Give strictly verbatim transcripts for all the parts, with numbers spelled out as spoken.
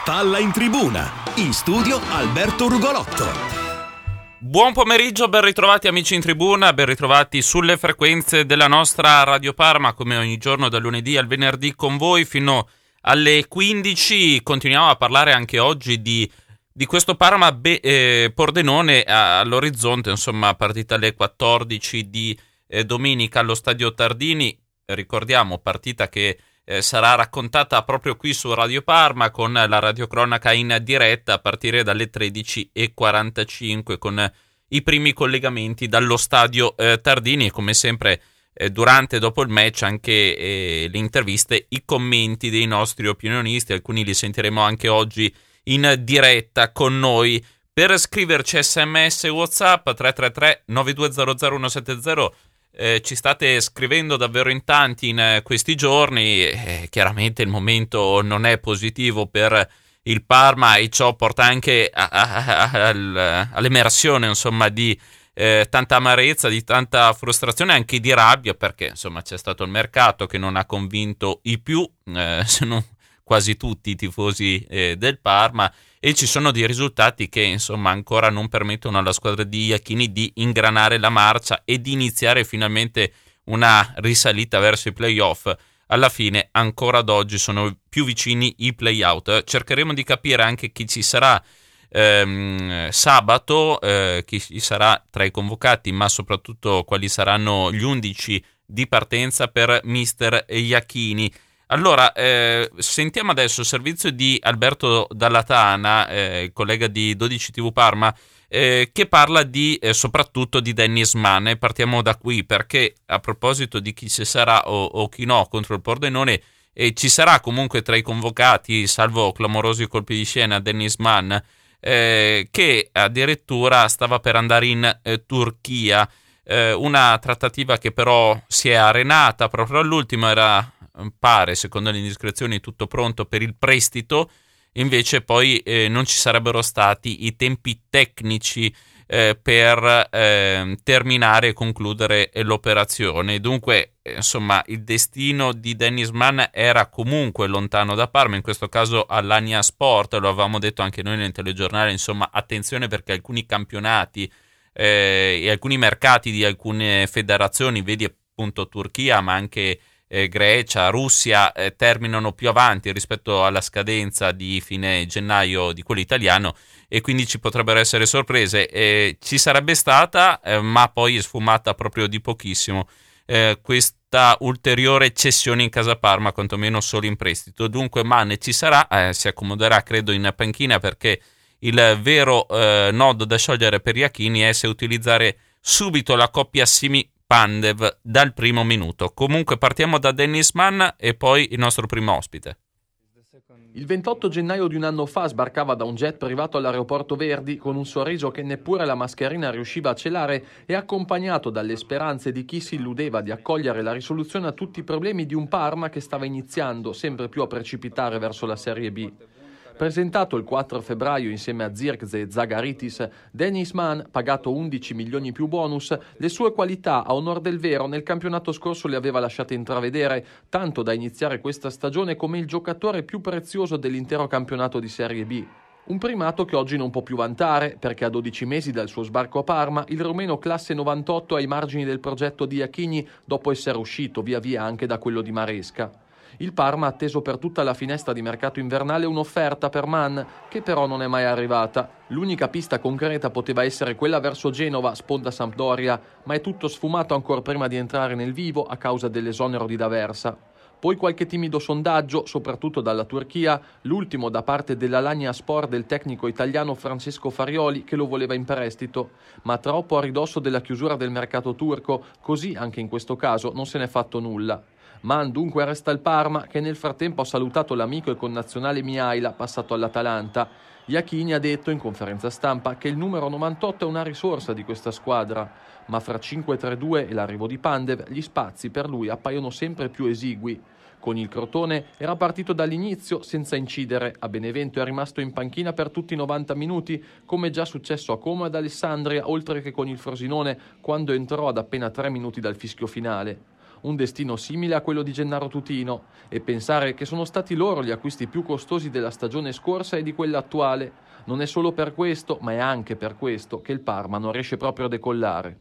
Palla in tribuna, in studio Alberto Rugolotto. Buon pomeriggio, ben ritrovati amici in tribuna, ben ritrovati sulle frequenze della nostra Radio Parma, come ogni giorno dal lunedì al venerdì con voi fino alle quindici. Continuiamo a parlare anche oggi di, di questo Parma be, eh, Pordenone all'orizzonte, insomma partita alle quattordici di eh, domenica allo Stadio Tardini. Ricordiamo, partita che Eh, sarà raccontata proprio qui su Radio Parma con la radiocronaca in diretta a partire dalle tredici e quarantacinque con eh, i primi collegamenti dallo stadio eh, Tardini e come sempre eh, durante e dopo il match anche eh, le interviste, i commenti dei nostri opinionisti, alcuni li sentiremo anche oggi in diretta con noi. Per scriverci sms WhatsApp tre tre tre nove due zero zero uno sette zero. Eh, ci state scrivendo davvero in tanti in eh, questi giorni, eh, chiaramente il momento non è positivo per il Parma e ciò porta anche a, a, a, a, all'emersione insomma di eh, tanta amarezza, di tanta frustrazione, anche di rabbia, perché insomma c'è stato il mercato che non ha convinto i più, eh, se non quasi tutti i tifosi eh, del Parma, e ci sono dei risultati che insomma ancora non permettono alla squadra di Iachini di ingranare la marcia e di iniziare finalmente una risalita verso i playoff. Alla fine ancora ad oggi sono più vicini i playout. Cercheremo di capire anche chi ci sarà ehm, sabato, eh, chi ci sarà tra i convocati, ma soprattutto quali saranno gli undici di partenza per mister Iachini. Allora, eh, sentiamo adesso il servizio di Alberto Dallatana, eh, il collega di dodici tivù Parma, eh, che parla di eh, soprattutto di Dennis Mann. E partiamo da qui perché a proposito di chi ci sarà o, o chi no contro il Pordenone, eh, ci sarà comunque tra i convocati, salvo clamorosi colpi di scena, Dennis Mann, eh, che addirittura stava per andare in eh, Turchia. Eh, una trattativa che però si è arenata proprio all'ultimo, era pare secondo le indiscrezioni tutto pronto per il prestito, invece poi eh, non ci sarebbero stati i tempi tecnici eh, per eh, terminare e concludere l'operazione. Dunque eh, insomma il destino di Dennis Mann era comunque lontano da Parma, in questo caso all'Ania Sport, lo avevamo detto anche noi nel telegiornale, insomma attenzione perché alcuni campionati eh, e alcuni mercati di alcune federazioni, vedi appunto Turchia ma anche Eh, Grecia, Russia, eh, terminano più avanti rispetto alla scadenza di fine gennaio di quello italiano, e quindi ci potrebbero essere sorprese. Eh, ci sarebbe stata, eh, ma poi è sfumata proprio di pochissimo, eh, questa ulteriore cessione in casa Parma, quantomeno solo in prestito. Dunque Mann ci sarà, eh, si accomoderà credo in panchina, perché il vero eh, nodo da sciogliere per Iachini è se utilizzare subito la coppia Simi Pandev dal primo minuto. Comunque partiamo da Dennis Mann e poi il nostro primo ospite. Il ventotto gennaio di un anno fa sbarcava da un jet privato all'aeroporto Verdi con un sorriso che neppure la mascherina riusciva a celare e accompagnato dalle speranze di chi si illudeva di accogliere la risoluzione a tutti i problemi di un Parma che stava iniziando sempre più a precipitare verso la Serie B. Presentato il quattro febbraio insieme a Zirkzee e Zagaritis, Dennis Mann, pagato undici milioni più bonus, le sue qualità a onor del vero nel campionato scorso le aveva lasciate intravedere, tanto da iniziare questa stagione come il giocatore più prezioso dell'intero campionato di Serie B. Un primato che oggi non può più vantare, perché a dodici mesi dal suo sbarco a Parma, il romeno classe novantotto è ai margini del progetto di Iachini dopo essere uscito via via anche da quello di Maresca. Il Parma ha atteso per tutta la finestra di mercato invernale un'offerta per Mann, che però non è mai arrivata. L'unica pista concreta poteva essere quella verso Genova, sponda Sampdoria, ma è tutto sfumato ancora prima di entrare nel vivo a causa dell'esonero di D'Aversa. Poi qualche timido sondaggio, soprattutto dalla Turchia, l'ultimo da parte dell'Alanya Sport del tecnico italiano Francesco Farioli, che lo voleva in prestito, ma troppo a ridosso della chiusura del mercato turco, così anche in questo caso non se n'è fatto nulla. Mann dunque resta al Parma, che nel frattempo ha salutato l'amico e connazionale Mihaila, passato all'Atalanta. Iachini ha detto in conferenza stampa che il numero novantotto è una risorsa di questa squadra, ma fra cinque tre due e l'arrivo di Pandev gli spazi per lui appaiono sempre più esigui. Con il Crotone era partito dall'inizio senza incidere, a Benevento è rimasto in panchina per tutti i novanta minuti, come già successo a Como ed Alessandria, oltre che con il Frosinone quando entrò ad appena tre minuti dal fischio finale. un destino simile a quello di Gennaro Tutino, e pensare che sono stati loro gli acquisti più costosi della stagione scorsa e di quella attuale. Non è solo per questo, ma è anche per questo che il Parma non riesce proprio a decollare.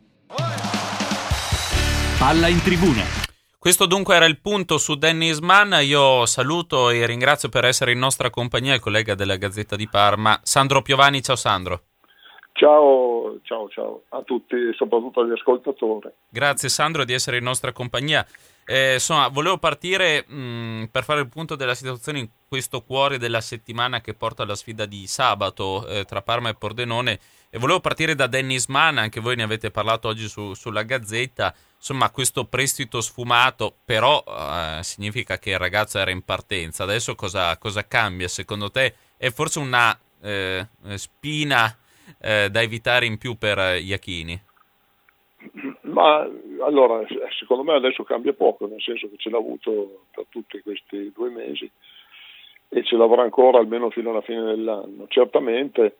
Palla in tribuna. Questo dunque era il punto su Dennis Mann. Io saluto e ringrazio per essere in nostra compagnia il collega della Gazzetta di Parma, Sandro Piovani. Ciao Sandro. Ciao, ciao, ciao a tutti, soprattutto agli ascoltatori. Grazie Sandro di essere in nostra compagnia. Eh, insomma, volevo partire mh, per fare il punto della situazione in questo cuore della settimana che porta alla sfida di sabato eh, tra Parma e Pordenone, e volevo partire da Dennis Mann. Anche voi ne avete parlato oggi su, sulla Gazzetta. Insomma, questo prestito sfumato però eh, significa che il ragazzo era in partenza. Adesso cosa, cosa cambia secondo te? È forse una eh, spina eh, da evitare in più per Iachini? Ma allora, secondo me adesso cambia poco, nel senso che ce l'ha avuto per tutti questi due mesi e ce l'avrà ancora almeno fino alla fine dell'anno. Certamente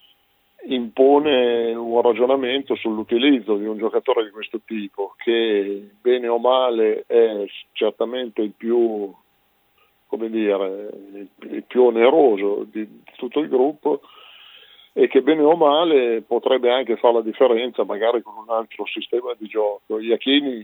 impone un ragionamento sull'utilizzo di un giocatore di questo tipo, che bene o male è certamente il più, come dire, il più oneroso di, di tutto il gruppo, e che bene o male potrebbe anche fare la differenza magari con un altro sistema di gioco. Iachini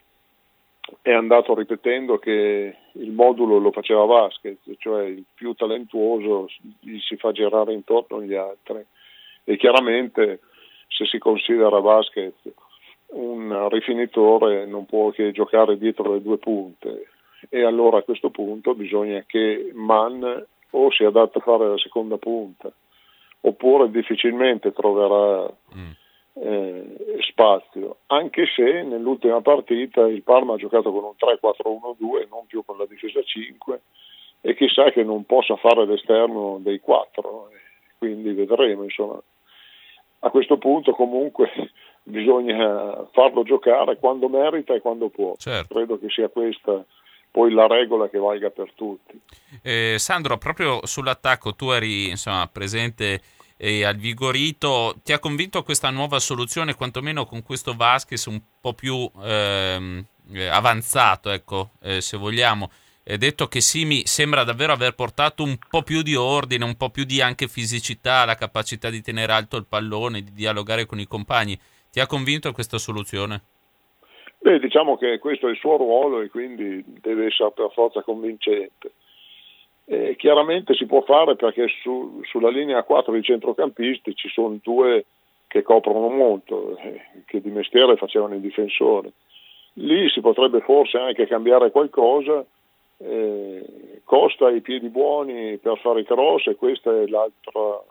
è andato ripetendo che il modulo lo faceva Vasquez, cioè il più talentuoso gli si fa girare intorno agli altri, e chiaramente se si considera Vasquez un rifinitore non può che giocare dietro le due punte, e allora a questo punto bisogna che Mann o si adatta a fare la seconda punta oppure difficilmente troverà eh, spazio, anche se nell'ultima partita il Parma ha giocato con un tre quattro uno due, non più con la difesa cinque, e chissà che non possa fare l'esterno dei quattro, quindi vedremo. Insomma, a questo punto comunque bisogna farlo giocare quando merita e quando può. Certo. Credo che sia questa poi la regola che valga per tutti. Eh, Sandro, proprio sull'attacco tu eri insomma presente e al Vigorito. Ti ha convinto questa nuova soluzione, quantomeno con questo Vasquez un po' più ehm, avanzato, ecco, eh, se vogliamo? È detto che Simi sembra davvero aver portato un po' più di ordine, un po' più di anche fisicità, la capacità di tenere alto il pallone, di dialogare con i compagni. Ti ha convinto questa soluzione? Beh, diciamo che questo è il suo ruolo e quindi deve essere per forza convincente. Eh, chiaramente si può fare perché su, sulla linea quattro di centrocampisti ci sono due che coprono molto, eh, che di mestiere facevano i difensori. Lì si potrebbe forse anche cambiare qualcosa. Eh, Costa ha i piedi buoni per fare i cross e questo è l'altro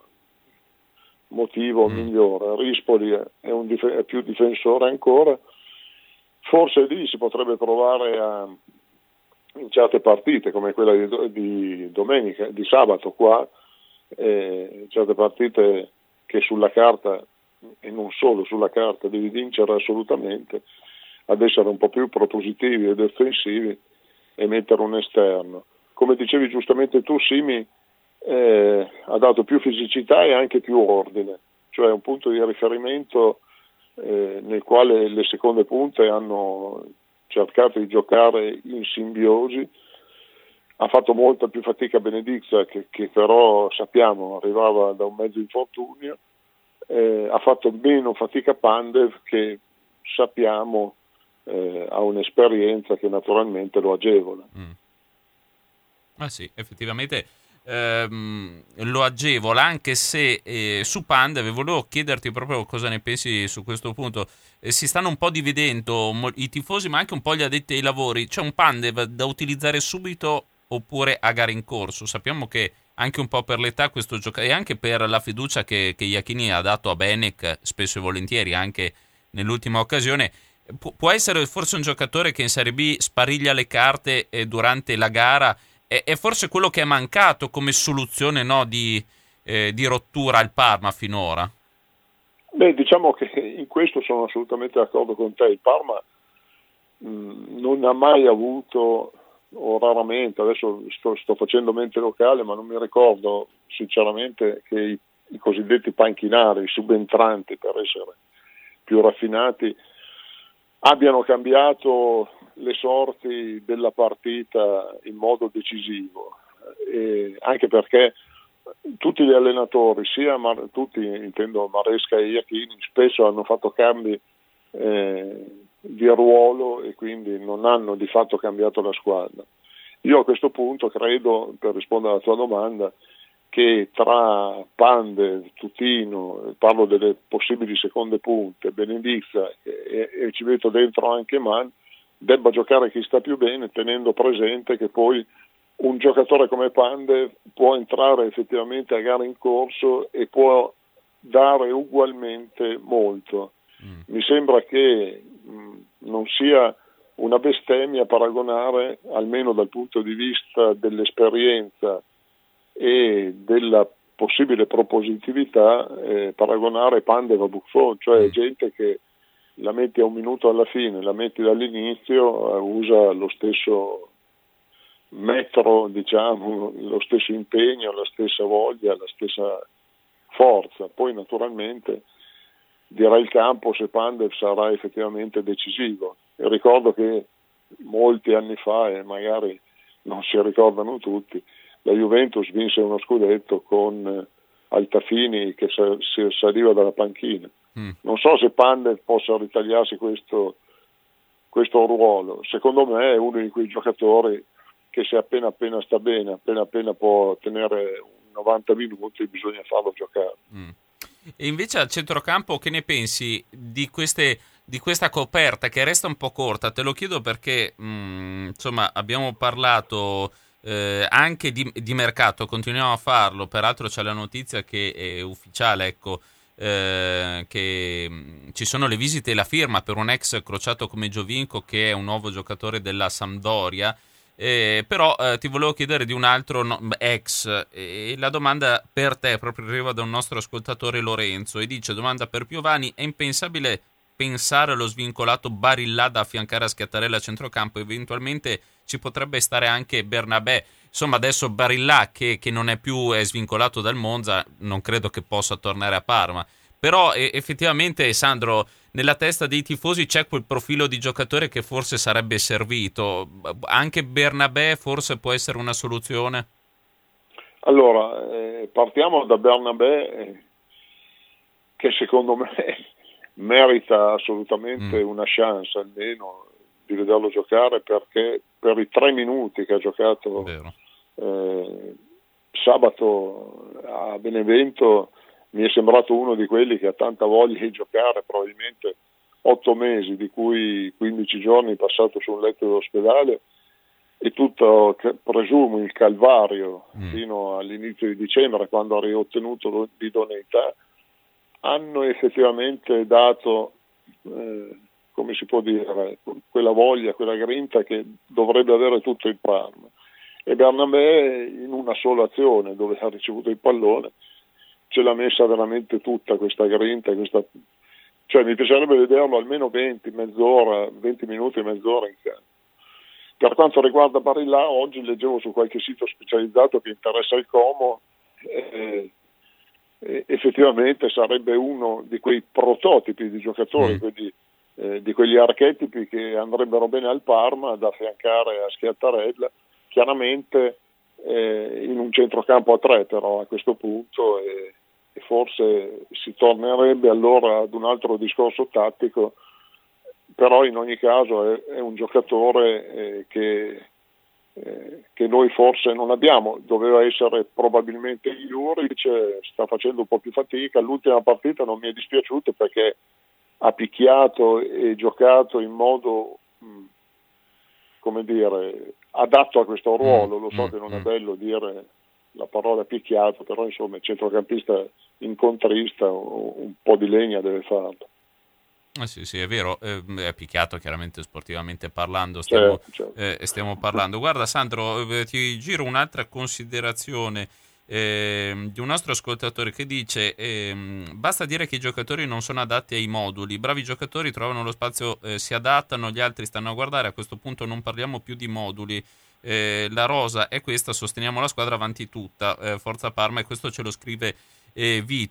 motivo mm. migliore. Rispoli è, un dif- è più difensore ancora. Forse lì si potrebbe provare a, in certe partite come quella di, di domenica, di sabato qua, eh, certe partite che sulla carta e non solo sulla carta devi vincere assolutamente, ad essere un po' più propositivi ed offensivi e mettere un esterno. Come dicevi giustamente tu, Simi eh, ha dato più fisicità e anche più ordine, cioè un punto di riferimento Eh, nel quale le seconde punte hanno cercato di giocare in simbiosi. Ha fatto molta più fatica Benedizza, che, che però sappiamo arrivava da un mezzo infortunio. Eh, ha fatto meno fatica Pandev, che sappiamo eh, ha un'esperienza che naturalmente lo agevola. Mm. Ah sì, effettivamente Ehm, lo agevola, anche se eh, su Pandev volevo chiederti proprio cosa ne pensi su questo punto. Eh, si stanno un po' dividendo mo- i tifosi, ma anche un po' gli addetti ai lavori. C'è un Pandev da utilizzare subito oppure a gara in corso? Sappiamo che anche un po' per l'età questo giocatore e anche per la fiducia che, che Iachini ha dato a Benek spesso e volentieri, anche nell'ultima occasione, pu- può essere forse un giocatore che in Serie B spariglia le carte eh, durante la gara. È forse quello che è mancato come soluzione, no, di, eh, di rottura al Parma finora? Beh, diciamo che in questo sono assolutamente d'accordo con te. Il Parma mh, non ha mai avuto, o raramente, adesso sto, sto facendo mente locale, ma non mi ricordo sinceramente che i, i cosiddetti panchinari, i subentranti per essere più raffinati, abbiano cambiato le sorti della partita in modo decisivo, e anche perché tutti gli allenatori, sia Mar- tutti intendo Maresca e Iachini, spesso hanno fatto cambi eh, di ruolo e quindi non hanno di fatto cambiato la squadra. Io a questo punto credo, per rispondere alla tua domanda, che tra Pandev, Tutino, parlo delle possibili seconde punte, Benedizza e, e ci metto dentro anche Man, debba giocare chi sta più bene, tenendo presente che poi un giocatore come Pandev può entrare effettivamente a gara in corso e può dare ugualmente molto. Mm. Mi sembra che mh, non sia una bestemmia paragonare, almeno dal punto di vista dell'esperienza e della possibile propositività, eh, paragonare Pandev a Buffon, cioè gente che la metti a un minuto alla fine, la metti dall'inizio, eh, usa lo stesso metro, diciamo, lo stesso impegno, la stessa voglia, la stessa forza. Poi naturalmente dirà il campo se Pandev sarà effettivamente decisivo. E ricordo che molti anni fa, e magari non si ricordano tutti, la Juventus vinse uno scudetto con Altafini che si saliva dalla panchina. Mm. Non so se Pandev possa ritagliarsi questo, questo ruolo. Secondo me è uno di quei giocatori che se appena appena sta bene, appena appena può tenere novanta minuti, bisogna farlo giocare. Mm. E invece al centrocampo che ne pensi di queste di questa coperta che resta un po' corta? Te lo chiedo perché mh, insomma abbiamo parlato eh, anche di, di mercato, continuiamo a farlo, peraltro c'è la notizia che è ufficiale, ecco, eh, che mh, ci sono le visite e la firma per un ex crociato come Giovinco, che è un nuovo giocatore della Sampdoria. Eh, però eh, ti volevo chiedere di un altro no, ex, e eh, la domanda per te proprio arriva da un nostro ascoltatore, Lorenzo, e dice: domanda per Piovani, è impensabile pensare allo svincolato Barilla da affiancare a Schiattarella a centrocampo? Eventualmente ci potrebbe stare anche Bernabé. Insomma, adesso Barilla che, che non è più è svincolato dal Monza, non credo che possa tornare a Parma. Però eh, effettivamente, Sandro, nella testa dei tifosi c'è quel profilo di giocatore che forse sarebbe servito. Anche Bernabé forse può essere una soluzione? Allora, eh, partiamo da Bernabé, eh, che secondo me merita assolutamente mm. una chance almeno di vederlo giocare, perché per i tre minuti che ha giocato eh, sabato a Benevento mi è sembrato uno di quelli che ha tanta voglia di giocare, probabilmente otto mesi, di cui quindici giorni passato su un letto dell'ospedale, e tutto, presumo, il calvario mm. fino all'inizio di dicembre, quando ha riottenuto l'idoneità, hanno effettivamente dato, eh, come si può dire, quella voglia, quella grinta che dovrebbe avere tutto il Parma. E Bernabé, in una sola azione dove ha ricevuto il pallone, ce l'ha messa veramente tutta questa grinta, questa... cioè mi piacerebbe vederlo almeno venti, mezz'ora, venti minuti, mezz'ora in campo. Per quanto riguarda Barilla, oggi leggevo su qualche sito specializzato che interessa il Como, eh, eh, effettivamente sarebbe uno di quei prototipi di giocatori, mm. quindi, eh, di quegli archetipi che andrebbero bene al Parma, da affiancare a Schiattarella, chiaramente eh, in un centrocampo a tre però a questo punto, eh, e forse si tornerebbe allora ad un altro discorso tattico, però in ogni caso è, è un giocatore eh, che, eh, che noi forse non abbiamo. Doveva essere probabilmente Juric, sta facendo un po' più fatica. L'ultima partita non mi è dispiaciuto perché ha picchiato e giocato in modo mh, come dire adatto a questo ruolo. Lo so mm, che non mm. è bello dire la parola picchiato, però insomma il centrocampista incontrista un po' di legna deve farlo. Eh sì, sì, è vero, eh, è picchiato chiaramente sportivamente parlando, stiamo, certo, certo. Eh, stiamo parlando. Guarda Sandro, eh, ti giro un'altra considerazione eh, di un nostro ascoltatore che dice eh, basta dire che i giocatori non sono adatti ai moduli, i bravi giocatori trovano lo spazio, eh, si adattano, gli altri stanno a guardare, a questo punto non parliamo più di moduli. Eh, la rosa è questa, sosteniamo la squadra avanti tutta, eh, forza Parma, e questo ce lo scrive eh, Vito.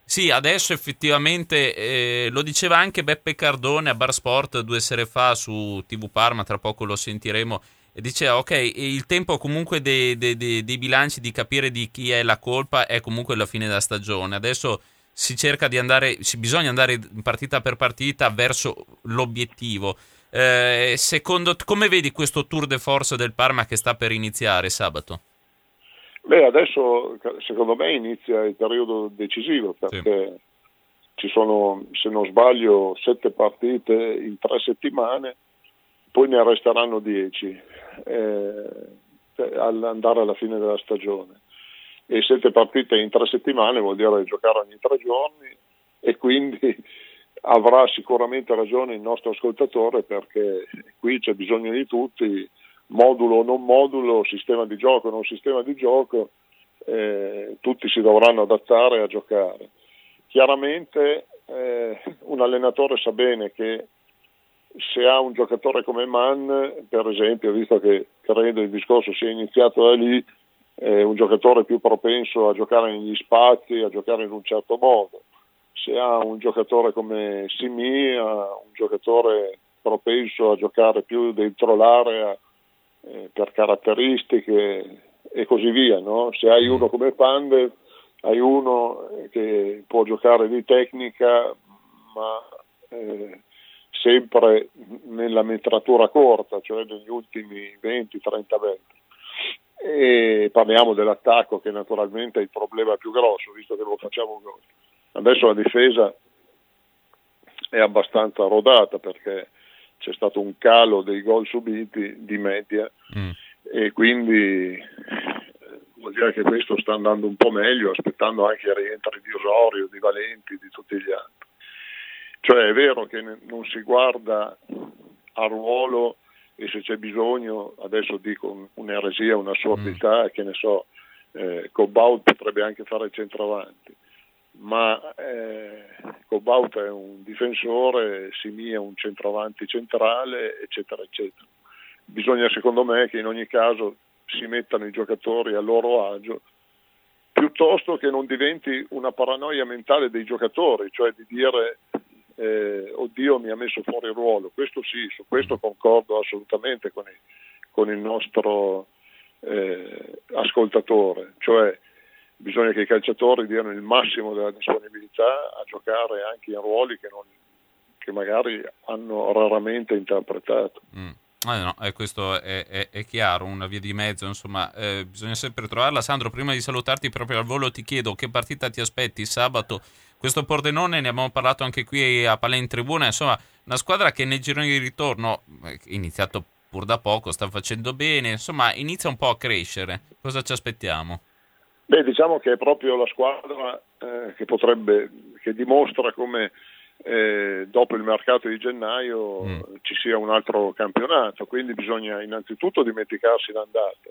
Sì, adesso effettivamente eh, lo diceva anche Beppe Cardone a Bar Sport due sere fa su T V Parma, tra poco lo sentiremo, e diceva ok, il tempo comunque dei, dei, dei, dei bilanci di capire di chi è la colpa è comunque la fine della stagione. Adesso si cerca di andare, si bisogna andare partita per partita verso l'obiettivo. Eh, secondo come vedi questo tour de force del Parma che sta per iniziare sabato? Beh, adesso secondo me inizia il periodo decisivo perché sì. Ci sono, se non sbaglio, sette partite in tre settimane, poi ne resteranno dieci eh, all'andare alla fine della stagione. E sette partite in tre settimane vuol dire giocare ogni tre giorni e quindi avrà sicuramente ragione il nostro ascoltatore perché qui c'è bisogno di tutti. Modulo o non modulo, sistema di gioco o non sistema di gioco, eh, tutti si dovranno adattare a giocare. Chiaramente eh, un allenatore sa bene che se ha un giocatore come Mann, per esempio, visto che credo il discorso sia iniziato da lì, è un giocatore più propenso a giocare negli spazi, a giocare in un certo modo. Se ha un giocatore come Simi, ha un giocatore propenso a giocare più dentro l'area, Eh, per caratteristiche e così via, no? Se hai uno come Pandev, hai uno che può giocare di tecnica, ma eh, sempre nella metratura corta, cioè negli ultimi venti trenta metri. E parliamo dell'attacco che naturalmente è il problema più grosso, visto che lo facciamo gol. Adesso la difesa è abbastanza rodata perché c'è stato un calo dei gol subiti di media mm. e quindi eh, vuol dire che questo sta andando un po' meglio, aspettando anche i rientri di Osorio, di Valenti, di tutti gli altri. Cioè è vero che ne, non si guarda a ruolo e se c'è bisogno, adesso dico un'eresia, un'assurdità, mm. che ne so, eh, Cobaut potrebbe anche fare il centravanti. Ma eh, Cobaut è un difensore, Simi è un centravanti centrale, eccetera, eccetera. Bisogna secondo me che in ogni caso si mettano i giocatori a loro agio, piuttosto che non diventi una paranoia mentale dei giocatori, cioè di dire eh, oddio mi ha messo fuori ruolo. Questo sì, su questo concordo assolutamente con il, con il nostro eh, ascoltatore, cioè bisogna che i calciatori diano il massimo della disponibilità a giocare anche in ruoli che, non, che magari hanno raramente interpretato. Mm. Eh no, eh, questo è, è, è chiaro, una via di mezzo, insomma, eh, bisogna sempre trovarla. Sandro, prima di salutarti proprio al volo ti chiedo che partita ti aspetti sabato. Questo Pordenone, ne abbiamo parlato anche qui a Palla in Tribuna, insomma, una squadra che nel girone di ritorno, eh, iniziato pur da poco, sta facendo bene, insomma, inizia un po' a crescere. Cosa ci aspettiamo? Beh, diciamo che è proprio la squadra eh, che potrebbe, che dimostra come eh, dopo il mercato di gennaio mm. ci sia un altro campionato, quindi bisogna innanzitutto dimenticarsi l'andata,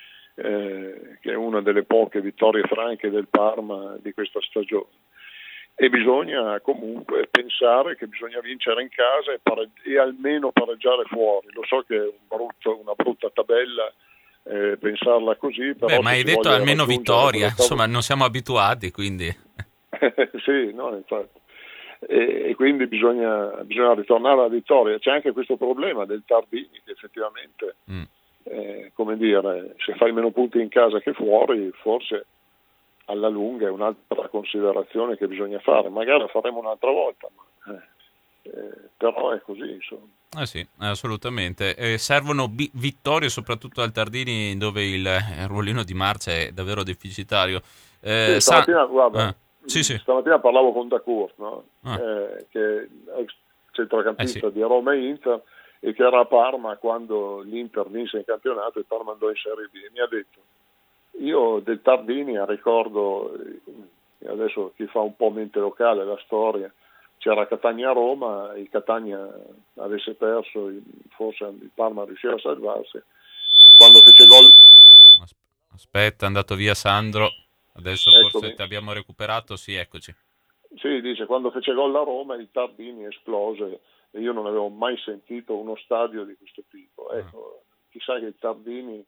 eh, che è una delle poche vittorie franche del Parma di questa stagione, e bisogna comunque pensare che bisogna vincere in casa e, pare- e almeno pareggiare fuori. Lo so che è un brutto, una brutta tabella, Eh, pensarla così, però. Beh, ma hai detto almeno vittoria, insomma non siamo abituati, quindi sì, no, infatti. E, e quindi bisogna, bisogna ritornare alla vittoria. C'è anche questo problema del Tardini che effettivamente mm. eh, come dire, se fai meno punti in casa che fuori, forse alla lunga è un'altra considerazione che bisogna fare, magari la faremo un'altra volta, ma eh. Eh, però è così, insomma. Eh sì, assolutamente. Eh, servono bi- vittorie, soprattutto al Tardini, dove il, il ruolino di marcia è davvero deficitario. Eh, sì, stamattina, sa- guarda, ah, sì, sì. stamattina parlavo con Dacour, no? ah. eh, che è ex centrocampista eh sì. di Roma e Inter, e che era a Parma quando l'Inter vinse in campionato e Parma andò in Serie B. E mi ha detto, io del Tardini ricordo, adesso chi fa un po' mente locale la storia, c'era Catania-Roma, il Catania avesse perso, forse il Parma riusciva a salvarsi. Quando fece gol... Aspetta, è andato via Sandro, adesso Eccomi. Forse ti abbiamo recuperato, sì, eccoci. Sì, dice, quando fece gol la Roma il Tardini esplose e io non avevo mai sentito uno stadio di questo tipo. Ecco, ah. Chissà che il Tardini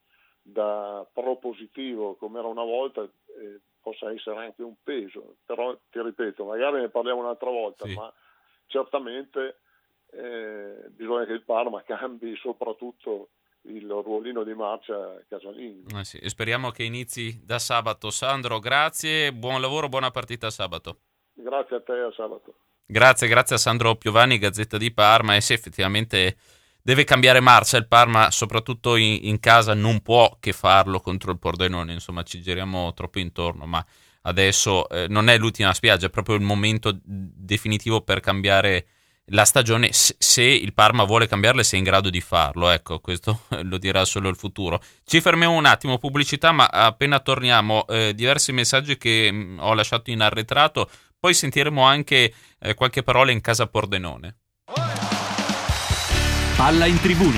da propositivo come era una volta eh, possa essere anche un peso, però ti ripeto, magari ne parliamo un'altra volta, sì. Ma certamente eh, bisogna che il Parma cambi soprattutto il ruolino di marcia casalingo. Eh sì, e speriamo che inizi da sabato. Sandro, grazie, buon lavoro, buona partita sabato. Grazie a te, a sabato. Grazie, grazie a Sandro Piovani, Gazzetta di Parma. E sì, effettivamente deve cambiare marcia il Parma, soprattutto in, in casa non può che farlo contro il Pordenone, insomma ci giriamo troppo intorno, ma adesso eh, non è l'ultima spiaggia, è proprio il momento definitivo per cambiare la stagione, se il Parma vuole cambiarla e se è in grado di farlo, ecco, questo lo dirà solo il futuro. Ci fermiamo un attimo, pubblicità, ma appena torniamo eh, diversi messaggi che mh, ho lasciato in arretrato, poi sentiremo anche eh, qualche parola in casa Pordenone. Palla in tribuna.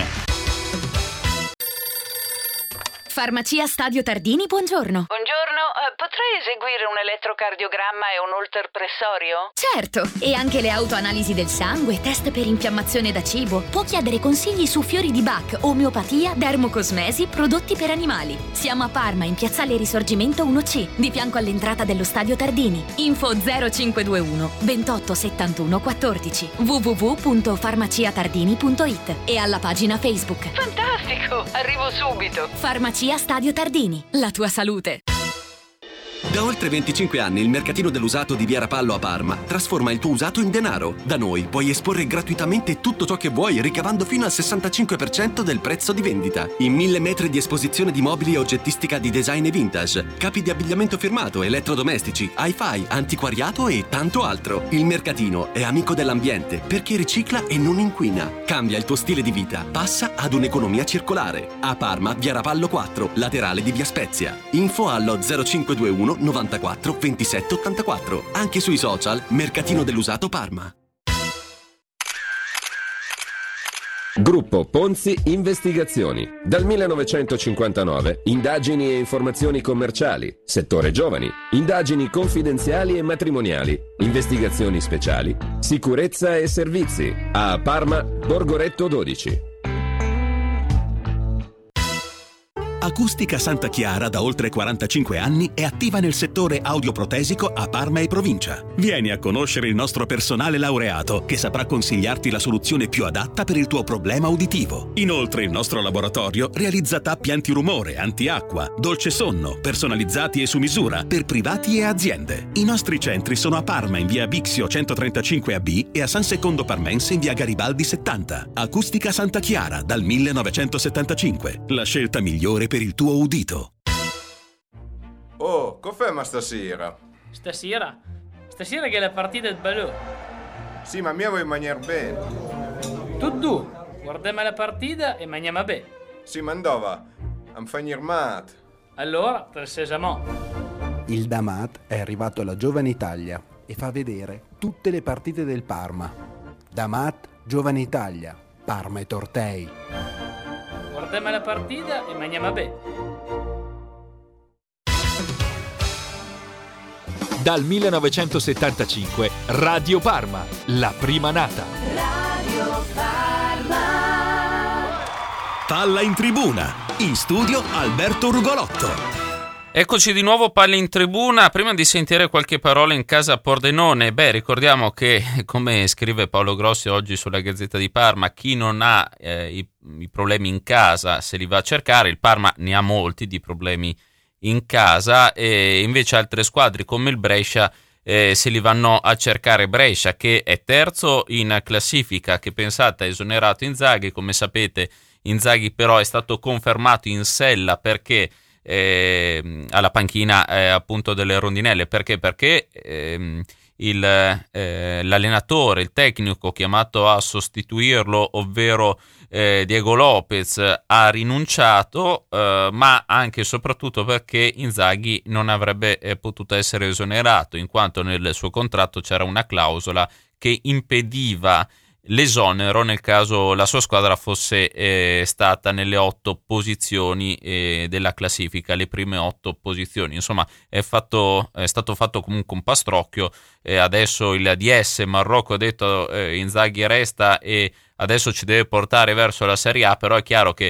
Farmacia Stadio Tardini, buongiorno. Buongiorno, uh, potrei eseguire un elettrocardiogramma e un holter-pressorio? Certo, e anche le autoanalisi del sangue, test per infiammazione da cibo. Può chiedere consigli su fiori di Bach, omeopatia, dermocosmesi, prodotti per animali. Siamo a Parma, in piazzale Risorgimento uno C, di fianco all'entrata dello Stadio Tardini. Info zero cinquecentoventuno ventotto settantuno quattordici w w w punto farmaciatardini punto it e alla pagina Facebook. Fantastico, arrivo subito. Farmacia Stadio Tardini, la tua salute. Da oltre venticinque anni il mercatino dell'usato di Via Rapallo a Parma trasforma il tuo usato in denaro. Da noi puoi esporre gratuitamente tutto ciò che vuoi, ricavando fino al sessantacinque per cento del prezzo di vendita. In mille metri di esposizione di mobili e oggettistica di design e vintage, capi di abbigliamento firmato, elettrodomestici, hi-fi, antiquariato e tanto altro. Il mercatino è amico dell'ambiente perché ricicla e non inquina. Cambia il tuo stile di vita, passa ad un'economia circolare. A Parma, Via Rapallo quattro, laterale di Via Spezia. Info allo zero cinquecentoventuno novantaquattro ventisette ottantaquattro. Anche sui social Mercatino dell'Usato Parma. Gruppo Ponzi Investigazioni. Dal millenovecentocinquantanove, indagini e informazioni commerciali, settore giovani, indagini confidenziali e matrimoniali, investigazioni speciali, sicurezza e servizi. A Parma, Borgoretto dodici. Acustica Santa Chiara da oltre quarantacinque anni è attiva nel settore audioprotesico a Parma e provincia. Vieni a conoscere il nostro personale laureato che saprà consigliarti la soluzione più adatta per il tuo problema uditivo. Inoltre il nostro laboratorio realizza tappi antirumore, antiacqua, dolce sonno, personalizzati e su misura per privati e aziende. I nostri centri sono a Parma in via Bixio centotrentacinque A B e a San Secondo Parmense in via Garibaldi settanta. Acustica Santa Chiara dal millenovecentosettantacinque. La scelta migliore per il tuo udito. Oh, conferma stasera. Stasera? Stasera che è la partita del ballo. Sì, ma mia vuoi mangiare bene. Tu tu, guardiamo la partita e mangiamo bene. Sì, ma dove? Am fanir mat. Allora, per sesamo. Il Damat è arrivato alla Giovane Italia e fa vedere tutte le partite del Parma. Damat, Giovane Italia, Parma e Tortei. Guardiamo la partita e mangiamo bene. Dal millenovecentosettantacinque Radio Parma, la prima nata. Radio Parma. Palla in tribuna, in studio Alberto Rugolotto. Eccoci di nuovo, Palla in tribuna. Prima di sentire qualche parola in casa Pordenone, beh, ricordiamo che, come scrive Paolo Grossi oggi sulla Gazzetta di Parma, chi non ha eh, i, i problemi in casa se li va a cercare. Il Parma ne ha molti di problemi in casa, e invece altre squadre come il Brescia eh, se li vanno a cercare. Brescia che è terzo in classifica, che pensate ha esonerato Inzaghi. Come sapete Inzaghi però è stato confermato in sella perché Eh, alla panchina eh, appunto delle rondinelle. Perché? Perché ehm, il, eh, l'allenatore, il tecnico chiamato a sostituirlo, ovvero eh, Diego Lopez, ha rinunciato, eh, ma anche e soprattutto perché Inzaghi non avrebbe eh, potuto essere esonerato, in quanto nel suo contratto c'era una clausola che impediva l'esonero nel caso la sua squadra fosse eh, stata nelle otto posizioni eh, della classifica, le prime otto posizioni. Insomma, è, fatto, è stato fatto comunque un pastrocchio. Eh, adesso il D S Marocco ha detto eh, Inzaghi resta e adesso ci deve portare verso la Serie A, però è chiaro che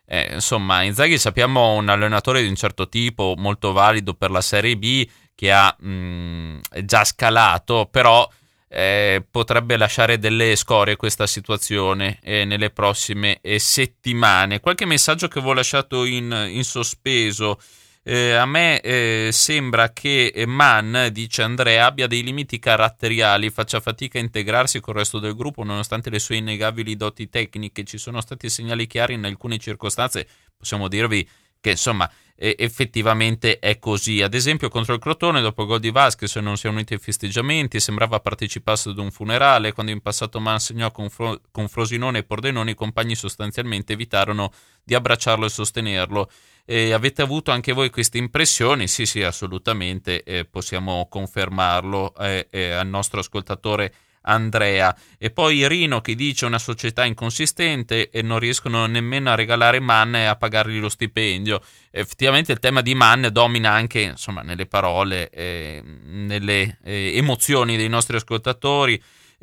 Eh, insomma, Inzaghi sappiamo un allenatore di un certo tipo, molto valido per la Serie B, che ha mh, già scalato, però eh, potrebbe lasciare delle scorie questa situazione eh, nelle prossime eh, settimane. Qualche messaggio che avevo lasciato in, in sospeso. Eh, a me eh, sembra che Mann, dice Andrea, abbia dei limiti caratteriali, faccia fatica a integrarsi col resto del gruppo nonostante le sue innegabili doti tecniche. Ci sono stati segnali chiari in alcune circostanze, possiamo dirvi che insomma eh, effettivamente è così. Ad esempio contro il Crotone, dopo il gol di Vasquez, non si è unito ai festeggiamenti, sembrava partecipasse ad un funerale. Quando in passato Mann segnò con, Fro- con Frosinone e Pordenone, i compagni sostanzialmente evitarono di abbracciarlo e sostenerlo. Eh, avete avuto anche voi queste impressioni? Sì, sì, assolutamente, eh, possiamo confermarlo eh, eh, al nostro ascoltatore Andrea. E poi Rino che dice una società inconsistente e non riescono nemmeno a regalare Mann e a pagargli lo stipendio. Effettivamente il tema di Mann domina anche, insomma, nelle parole, eh, nelle eh, emozioni dei nostri ascoltatori.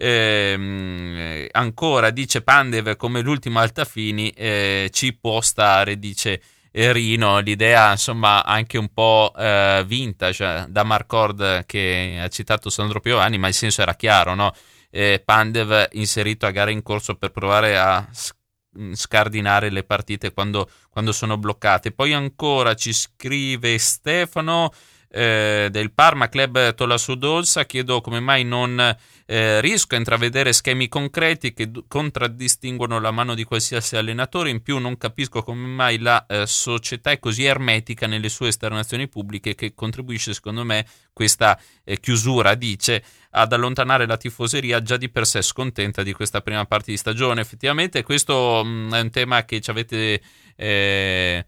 Eh, ancora dice Pandev, come l'ultimo Altafini, eh, ci può stare, dice Rino, l'idea insomma anche un po' eh, vintage da Marcord che ha citato Sandro Piovani, ma il senso era chiaro, no? Eh, Pandev inserito a gara in corso per provare a scardinare le partite quando, quando sono bloccate. Poi ancora ci scrive Stefano eh, del Parma Club Tolasu Dolsa, chiedo come mai non eh, riesco a intravedere schemi concreti che d- contraddistinguono la mano di qualsiasi allenatore. In più non capisco come mai la eh, società è così ermetica nelle sue esternazioni pubbliche, che contribuisce secondo me questa eh, chiusura, dice, ad allontanare la tifoseria già di per sé scontenta di questa prima parte di stagione. Effettivamente questo mh, è un tema che ci avete eh,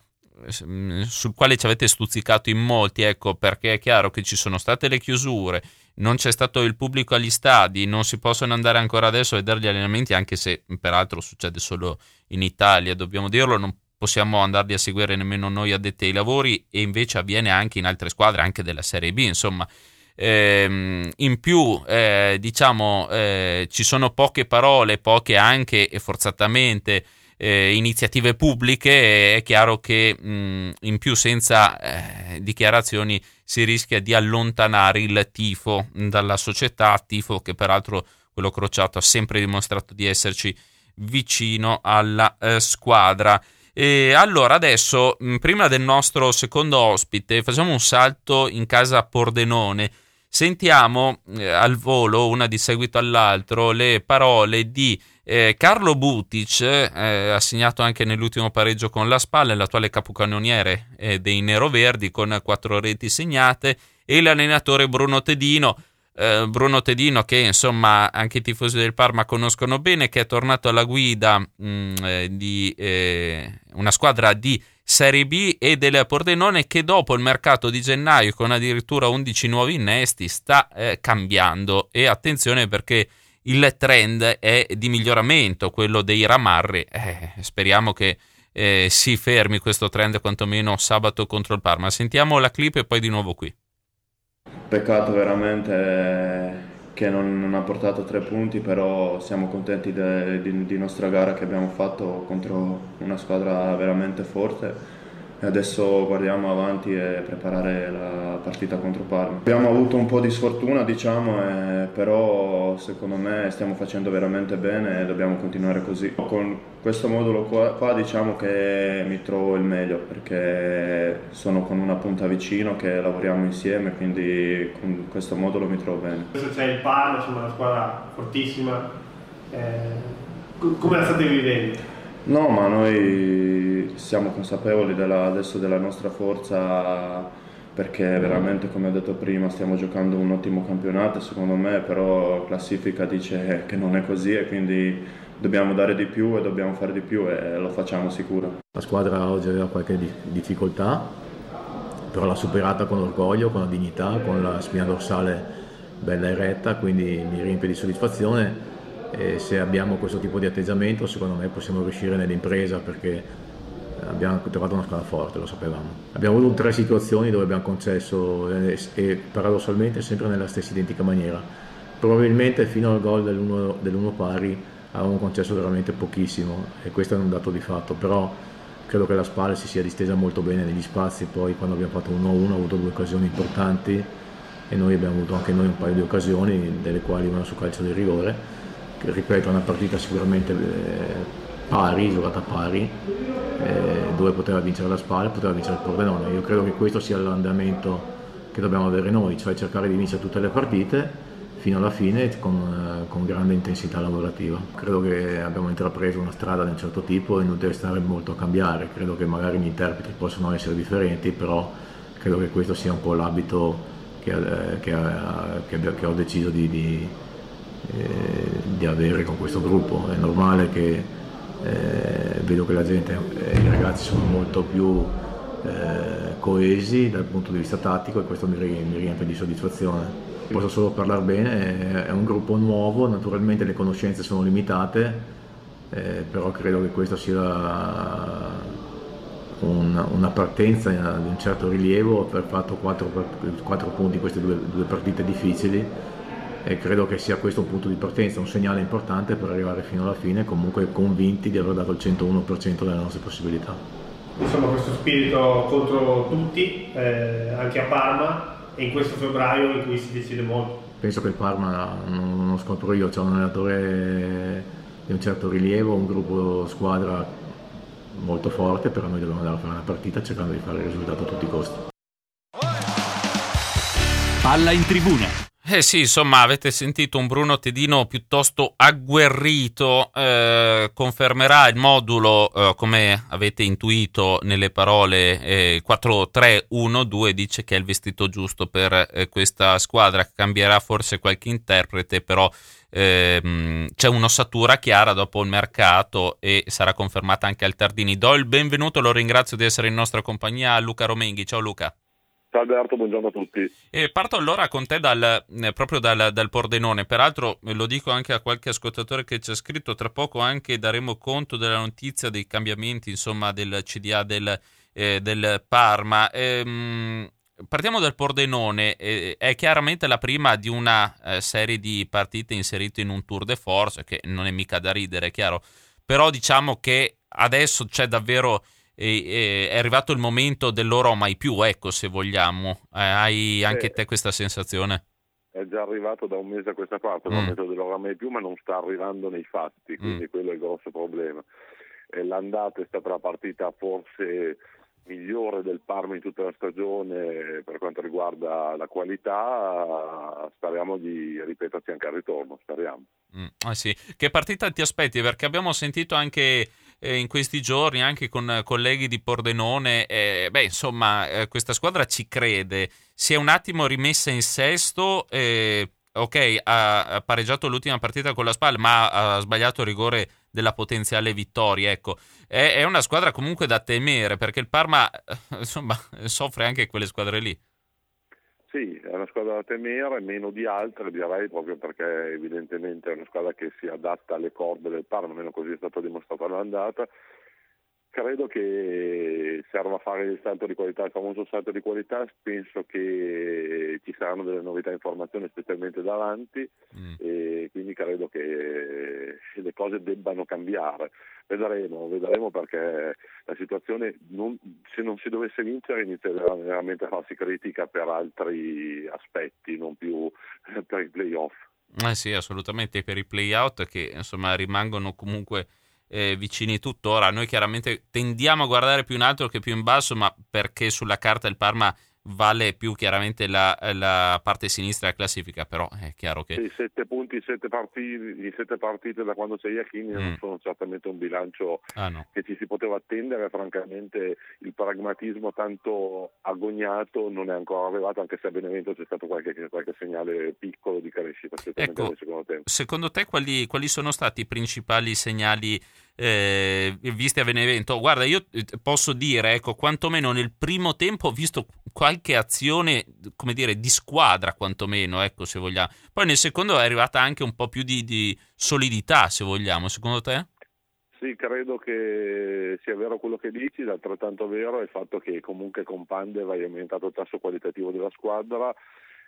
sul quale ci avete stuzzicato in molti, ecco, perché è chiaro che ci sono state le chiusure, non c'è stato il pubblico agli stadi, non si possono andare ancora adesso a vedere gli allenamenti, anche se peraltro succede solo in Italia, dobbiamo dirlo, non possiamo andarli a seguire nemmeno noi addetti ai lavori, e invece avviene anche in altre squadre, anche della Serie B, insomma. Ehm, in più eh, diciamo eh, ci sono poche parole, poche anche e forzatamente eh, iniziative pubbliche. È chiaro che mh, in più senza eh, dichiarazioni si rischia di allontanare il tifo dalla società, tifo che peraltro quello crociato ha sempre dimostrato di esserci vicino alla eh, squadra. E allora adesso, prima del nostro secondo ospite, facciamo un salto in casa Pordenone. Sentiamo eh, al volo, una di seguito all'altro, le parole di eh, Carlo Butic, eh, assegnato anche nell'ultimo pareggio con la Spalla, l'attuale capocannoniere eh, dei neroverdi con quattro reti segnate, e l'allenatore Bruno Tedino. Uh, Bruno Tedino, che insomma anche i tifosi del Parma conoscono bene, che è tornato alla guida mh, eh, di eh, una squadra di Serie B e del Pordenone, che dopo il mercato di gennaio, con addirittura undici nuovi innesti, sta eh, cambiando. E attenzione, perché il trend è di miglioramento, quello dei Ramarri. Eh, speriamo che eh, si fermi questo trend quantomeno sabato contro il Parma. Sentiamo la clip e poi di nuovo qui. Peccato veramente che non, non ha portato tre punti, però siamo contenti de, di, di nostra gara che abbiamo fatto contro una squadra veramente forte, e adesso guardiamo avanti e preparare la partita contro Parma. Abbiamo avuto un po' di sfortuna, diciamo, eh, però secondo me stiamo facendo veramente bene e dobbiamo continuare così. Con questo modulo qua, qua diciamo che mi trovo il meglio, perché sono con una punta vicino che lavoriamo insieme, quindi con questo modulo mi trovo bene. Adesso c'è il Parma, insomma, una squadra fortissima, eh, come la state vivendo? No, ma noi siamo consapevoli della, adesso della nostra forza, perché veramente, come ho detto prima, stiamo giocando un ottimo campionato secondo me, però la classifica dice che non è così, e quindi dobbiamo dare di più e dobbiamo fare di più, e lo facciamo sicuro. La squadra oggi aveva qualche difficoltà, però l'ha superata con orgoglio, con la dignità, con la spina dorsale bella e retta, quindi mi riempie di soddisfazione. E se abbiamo questo tipo di atteggiamento, secondo me possiamo riuscire nell'impresa, perché abbiamo trovato una squadra forte, lo sapevamo. Abbiamo avuto tre situazioni dove abbiamo concesso, e, e paradossalmente sempre nella stessa identica maniera. Probabilmente fino al gol dell'uno, dell'uno pari avevamo concesso veramente pochissimo, e questo è un dato di fatto, però credo che la Spal si sia distesa molto bene negli spazi, poi quando abbiamo fatto uno a uno ha avuto due occasioni importanti e noi abbiamo avuto anche noi un paio di occasioni, delle quali una su calcio di rigore, che ripeto è una partita sicuramente eh, pari, giocata pari, eh, dove poteva vincere la Spal, poteva vincere il Pordenone. Io credo che questo sia l'andamento che dobbiamo avere noi, cioè cercare di vincere tutte le partite fino alla fine con, con grande intensità lavorativa. Credo che abbiamo intrapreso una strada di un certo tipo e non deve stare molto a cambiare, credo che magari gli interpreti possono essere differenti, però credo che questo sia un po' l'abito che, che, che, che ho deciso di, di, eh, di avere con questo gruppo. È normale che eh, vedo che la gente, eh, i ragazzi sono molto più eh, coesi dal punto di vista tattico e questo mi, mi riempie di soddisfazione. Posso solo parlare bene, è un gruppo nuovo, naturalmente le conoscenze sono limitate, eh, però credo che questa sia un, una partenza di un certo rilievo, aver fatto quattro, quattro punti in queste due, due partite difficili e credo che sia questo un punto di partenza, un segnale importante per arrivare fino alla fine, comunque convinti di aver dato il centouno per cento delle nostre possibilità. Insomma, questo spirito contro tutti, eh, anche a Parma, e in questo febbraio in cui si decide molto. Penso che il Parma, non, non lo scopro io, c'è un allenatore di un certo rilievo, un gruppo squadra molto forte, però noi dobbiamo andare a fare una partita cercando di fare il risultato a tutti i costi. Palla in tribuna. Eh sì, insomma, avete sentito un Bruno Tedino piuttosto agguerrito, eh, confermerà il modulo, eh, come avete intuito nelle parole, eh, quattro tre uno due, dice che è il vestito giusto per eh, questa squadra, cambierà forse qualche interprete, però ehm, c'è un'ossatura chiara dopo il mercato e sarà confermata anche al Tardini. Do il benvenuto, lo ringrazio di essere in nostra compagnia, a Luca Romenghi. Ciao Luca. Ciao Alberto, buongiorno a tutti. E parto allora con te dal, eh, proprio dal, dal Pordenone. Peraltro lo dico anche a qualche ascoltatore che ci ha scritto, tra poco anche daremo conto della notizia dei cambiamenti, insomma, del C D A del, eh, del Parma. Ehm, partiamo dal Pordenone, eh, è chiaramente la prima di una eh, serie di partite inserite in un tour de force, che non è mica da ridere, è chiaro, però diciamo che adesso c'è davvero... E, e è arrivato il momento del loro mai più, ecco, se vogliamo. Eh, hai anche eh, te questa sensazione? È già arrivato da un mese a questa parte, mm. il momento del loro mai più, ma non sta arrivando nei fatti, quindi mm. quello è il grosso problema. E l'andata è stata la partita forse migliore del Parma in tutta la stagione per quanto riguarda la qualità, speriamo di ripeterci anche al ritorno, speriamo. Mm. Ah, sì. Che partita ti aspetti? Perché abbiamo sentito anche eh, in questi giorni, anche con colleghi di Pordenone, eh, beh insomma eh, questa squadra ci crede, si è un attimo rimessa in sesto, eh, ok, ha, ha pareggiato l'ultima partita con la Spal, ma ha sbagliato il rigore della potenziale vittoria, ecco. È, è una squadra comunque da temere, perché il Parma insomma soffre anche quelle squadre lì. Sì, è una squadra da temere, meno di altre direi, proprio perché evidentemente è una squadra che si adatta alle corde del Parma, almeno così è stato dimostrato all'andata. Credo che serva fare il salto di qualità, il famoso salto di qualità, penso che ci saranno delle novità in formazione specialmente davanti mm. e quindi credo che le cose debbano cambiare. Vedremo, vedremo perché la situazione, non, se non si dovesse vincere, inizierà veramente a farsi critica per altri aspetti, non più per i play-off. Eh sì, assolutamente, per i play-out che insomma rimangono comunque Eh, vicini tuttora. Noi chiaramente tendiamo a guardare più in alto che più in basso, ma perché sulla carta il Parma vale più chiaramente la, la parte sinistra della classifica, però è chiaro che sì, sette punti, sette partite, di sette partite da quando c'è Iachini mm. non sono certamente un bilancio ah, no. che ci si poteva attendere. Francamente il pragmatismo tanto agognato non è ancora arrivato, anche se a Benevento c'è stato qualche, qualche segnale piccolo di crescita, specialmente ecco, nel secondo tempo. Secondo te quali, quali sono stati i principali segnali eh, visti a Benevento? Guarda, io posso dire, ecco, quantomeno nel primo tempo ho visto qualche azione, come dire, di squadra, quantomeno, ecco, se vogliamo. Poi nel secondo è arrivata anche un po' più di, di solidità, se vogliamo, secondo te? Sì, credo che sia vero quello che dici, d'altrettanto vero è il fatto che comunque con Pandev hai aumentato il tasso qualitativo della squadra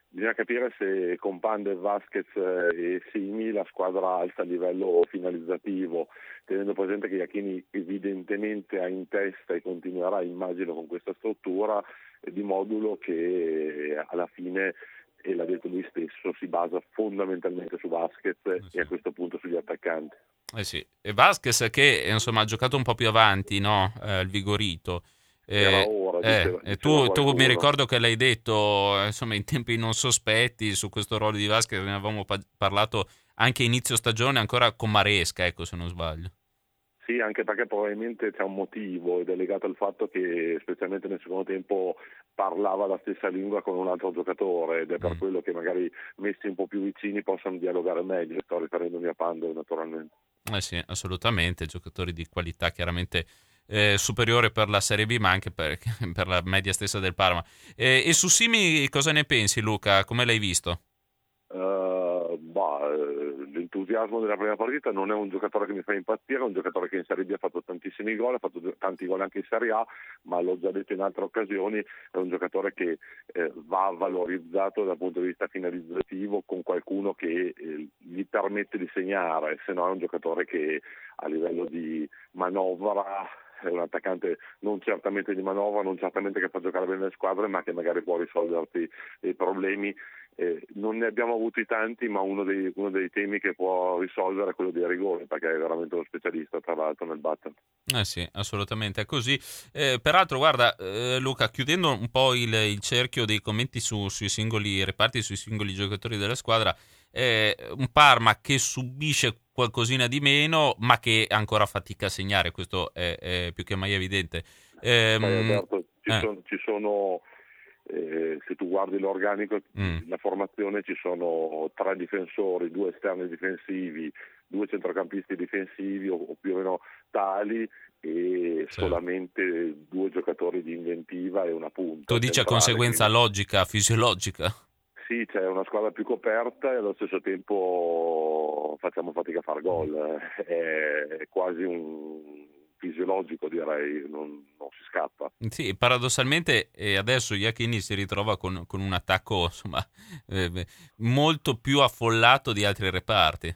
bisogna capire se con Pandev, Vasquez e Simi la squadra alza a livello finalizzativo, tenendo presente che Iachini evidentemente ha in testa e continuerà, immagino, con questa struttura di modulo che alla fine, e l'ha detto lui stesso, si basa fondamentalmente su Vasquez eh sì. e a questo punto sugli attaccanti. Eh sì, e Vasquez che insomma ha giocato un po' più avanti, no? Eh, il Vigorito. Eh, ora, eh, diceva, e tu, tu mi ricordo che l'hai detto insomma in tempi non sospetti su questo ruolo di Vasquez, ne avevamo pa- parlato anche inizio stagione ancora con Maresca, ecco, se non sbaglio. Sì, anche perché probabilmente c'è un motivo ed è legato al fatto che specialmente nel secondo tempo parlava la stessa lingua con un altro giocatore ed è per mm. quello che magari messi un po' più vicini possono dialogare meglio. Sto riferendomi a Pandev naturalmente. Eh sì, assolutamente, giocatori di qualità chiaramente eh, superiore per la Serie B ma anche per, per la media stessa del Parma. Eh, e su Simi cosa ne pensi, Luca? Come l'hai visto? Uh, bah, l'entusiasmo della prima partita, non è un giocatore che mi fa impazzire, è un giocatore che in Serie B ha fatto tantissimi gol, ha fatto tanti gol anche in Serie A, ma l'ho già detto in altre occasioni, è un giocatore che eh, va valorizzato dal punto di vista finalizzativo con qualcuno che eh, gli permette di segnare, se no è un giocatore che a livello di manovra è un attaccante non certamente di manovra, non certamente che fa giocare bene le squadre, ma che magari può risolverti i problemi. Eh, non ne abbiamo avuti tanti, ma uno dei, uno dei temi che può risolvere è quello dei rigori, perché è veramente uno specialista tra l'altro nel battere. Eh sì, assolutamente, è così. Eh, peraltro, guarda, eh, Luca, chiudendo un po' il, il cerchio dei commenti su, sui singoli reparti, sui singoli giocatori della squadra, eh, un Parma che subisce qualcosina di meno, ma che ancora fatica a segnare, questo è, è più che mai evidente. Eh, Sai, Alberto, ci, eh. sono, ci sono eh, se tu guardi l'organico, mm. la formazione, ci sono tre difensori, due esterni difensivi, due centrocampisti difensivi o, o più o meno tali, e sì. solamente due giocatori di inventiva e una punta. Tu dici a conseguenza quindi logica, fisiologica? Sì, c'è una squadra più coperta e allo stesso tempo facciamo fatica a far gol, è quasi un fisiologico, direi, non, non si scappa. Sì, paradossalmente eh, adesso Iachini si ritrova con, con un attacco insomma eh, molto più affollato di altri reparti.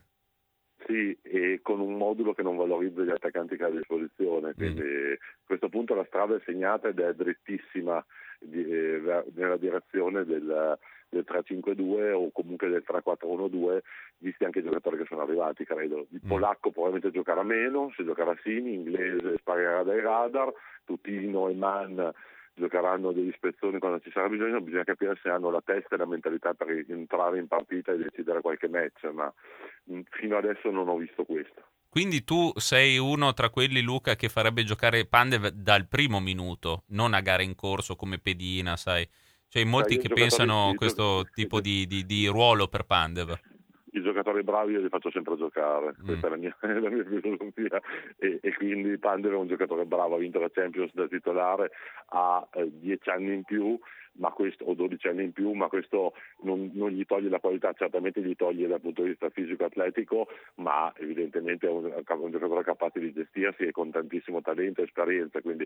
Sì, e con un modulo che non valorizza gli attaccanti che ha a disposizione, quindi mm. a questo punto la strada è segnata ed è drittissima di, eh, nella direzione del del tre cinque due o comunque del tre quattro uno due, visti anche i giocatori che sono arrivati, credo. Il polacco probabilmente giocherà meno, se giocherà Simi, inglese sparerà dai radar, Tutino e Mann giocheranno degli spezzoni quando ci sarà bisogno, bisogna capire se hanno la testa e la mentalità per entrare in partita e decidere qualche match, ma fino adesso non ho visto questo. Quindi tu sei uno tra quelli, Luca, che farebbe giocare Pandev dal primo minuto, non a gara in corso come pedina, sai? Cioè, molti che pensano questo tipo di, di, di ruolo per Pandev. I giocatori bravi io li faccio sempre giocare, mm. questa è la mia, la mia filosofia, e, e quindi Pandev è un giocatore bravo, ha vinto la Champions da titolare, ha eh, dieci anni in più, ma questo, o dodici anni in più, ma questo non, non gli toglie la qualità, certamente gli toglie dal punto di vista fisico-atletico, ma evidentemente è un, un giocatore capace di gestirsi e con tantissimo talento e esperienza, quindi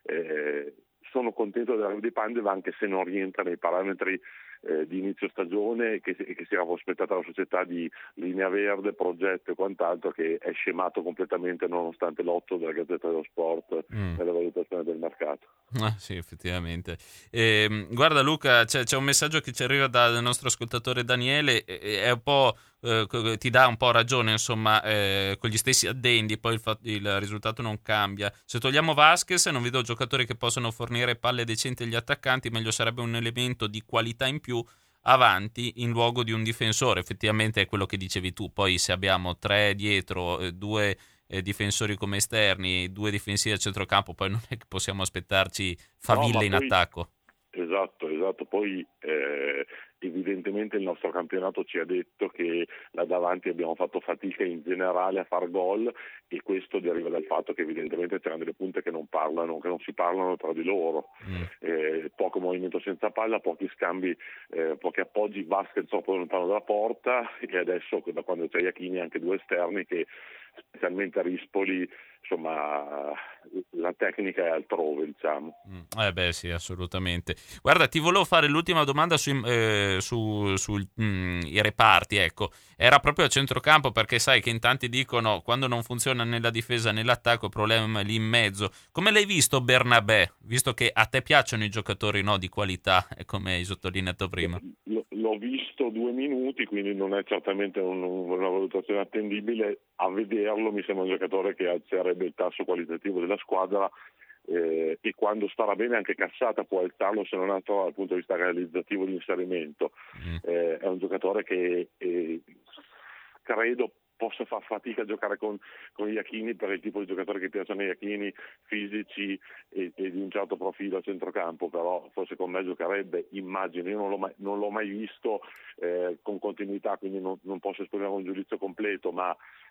eh, sono contento dell'arrivo di Pandev, anche se non rientra nei parametri eh, di inizio stagione che, che si era prospettata la società di linea verde, progetto e quant'altro, che è scemato completamente nonostante l'otto della Gazzetta dello Sport mm. nella valutazione del mercato. Ah, sì, effettivamente. Eh, guarda Luca, c'è, c'è un messaggio che ci arriva dal nostro ascoltatore Daniele, eh, è un po' eh, ti dà un po' ragione, insomma, eh, con gli stessi addendi poi il, fatto, il risultato non cambia. Se togliamo Vasquez non vedo giocatori che possono fornire palle decenti agli attaccanti, meglio sarebbe un elemento di qualità in più avanti in luogo di un difensore. Effettivamente è quello che dicevi tu, poi se abbiamo tre dietro, eh, due eh, difensori come esterni, due difensivi a centrocampo, poi non è che possiamo aspettarci faville no, in poi, attacco. Esatto, esatto, poi eh, evidentemente il nostro campionato ci ha detto che là davanti abbiamo fatto fatica in generale a far gol, e questo deriva dal fatto che evidentemente c'erano delle punte che non parlano, che non si parlano tra di loro, mm. eh, poco movimento senza palla, pochi scambi, eh, pochi appoggi, Vasquez troppo lontano dalla porta, e adesso da quando c'è Iachini anche due esterni che specialmente a Rispoli, insomma, la tecnica è altrove, diciamo. Eh beh sì, assolutamente. Guarda, ti volevo fare l'ultima domanda sui eh, su, su mm, i reparti, ecco. Era proprio a centrocampo, perché sai che in tanti dicono quando non funziona né la difesa né l'attacco, il problema è lì in mezzo. Come l'hai visto Bernabé? Visto che a te piacciono i giocatori, no, di qualità, come hai sottolineato prima. L- l'ho visto due minuti, quindi non è certamente un, una valutazione attendibile. A vederlo mi sembra un giocatore che alzerebbe il tasso qualitativo della squadra, eh, e quando starà bene anche Cassata può alzarlo, se non altro dal punto di vista realizzativo di inserimento. Mm. Eh, è un giocatore che eh, credo possa far fatica a giocare con, con Iachini, per il tipo di giocatore che piacciono a Iachini, fisici e, e di un certo profilo a centrocampo, però forse con me giocherebbe, immagino. Io non l'ho mai, non l'ho mai visto eh, con continuità, quindi non, non posso esprimere un giudizio completo, ma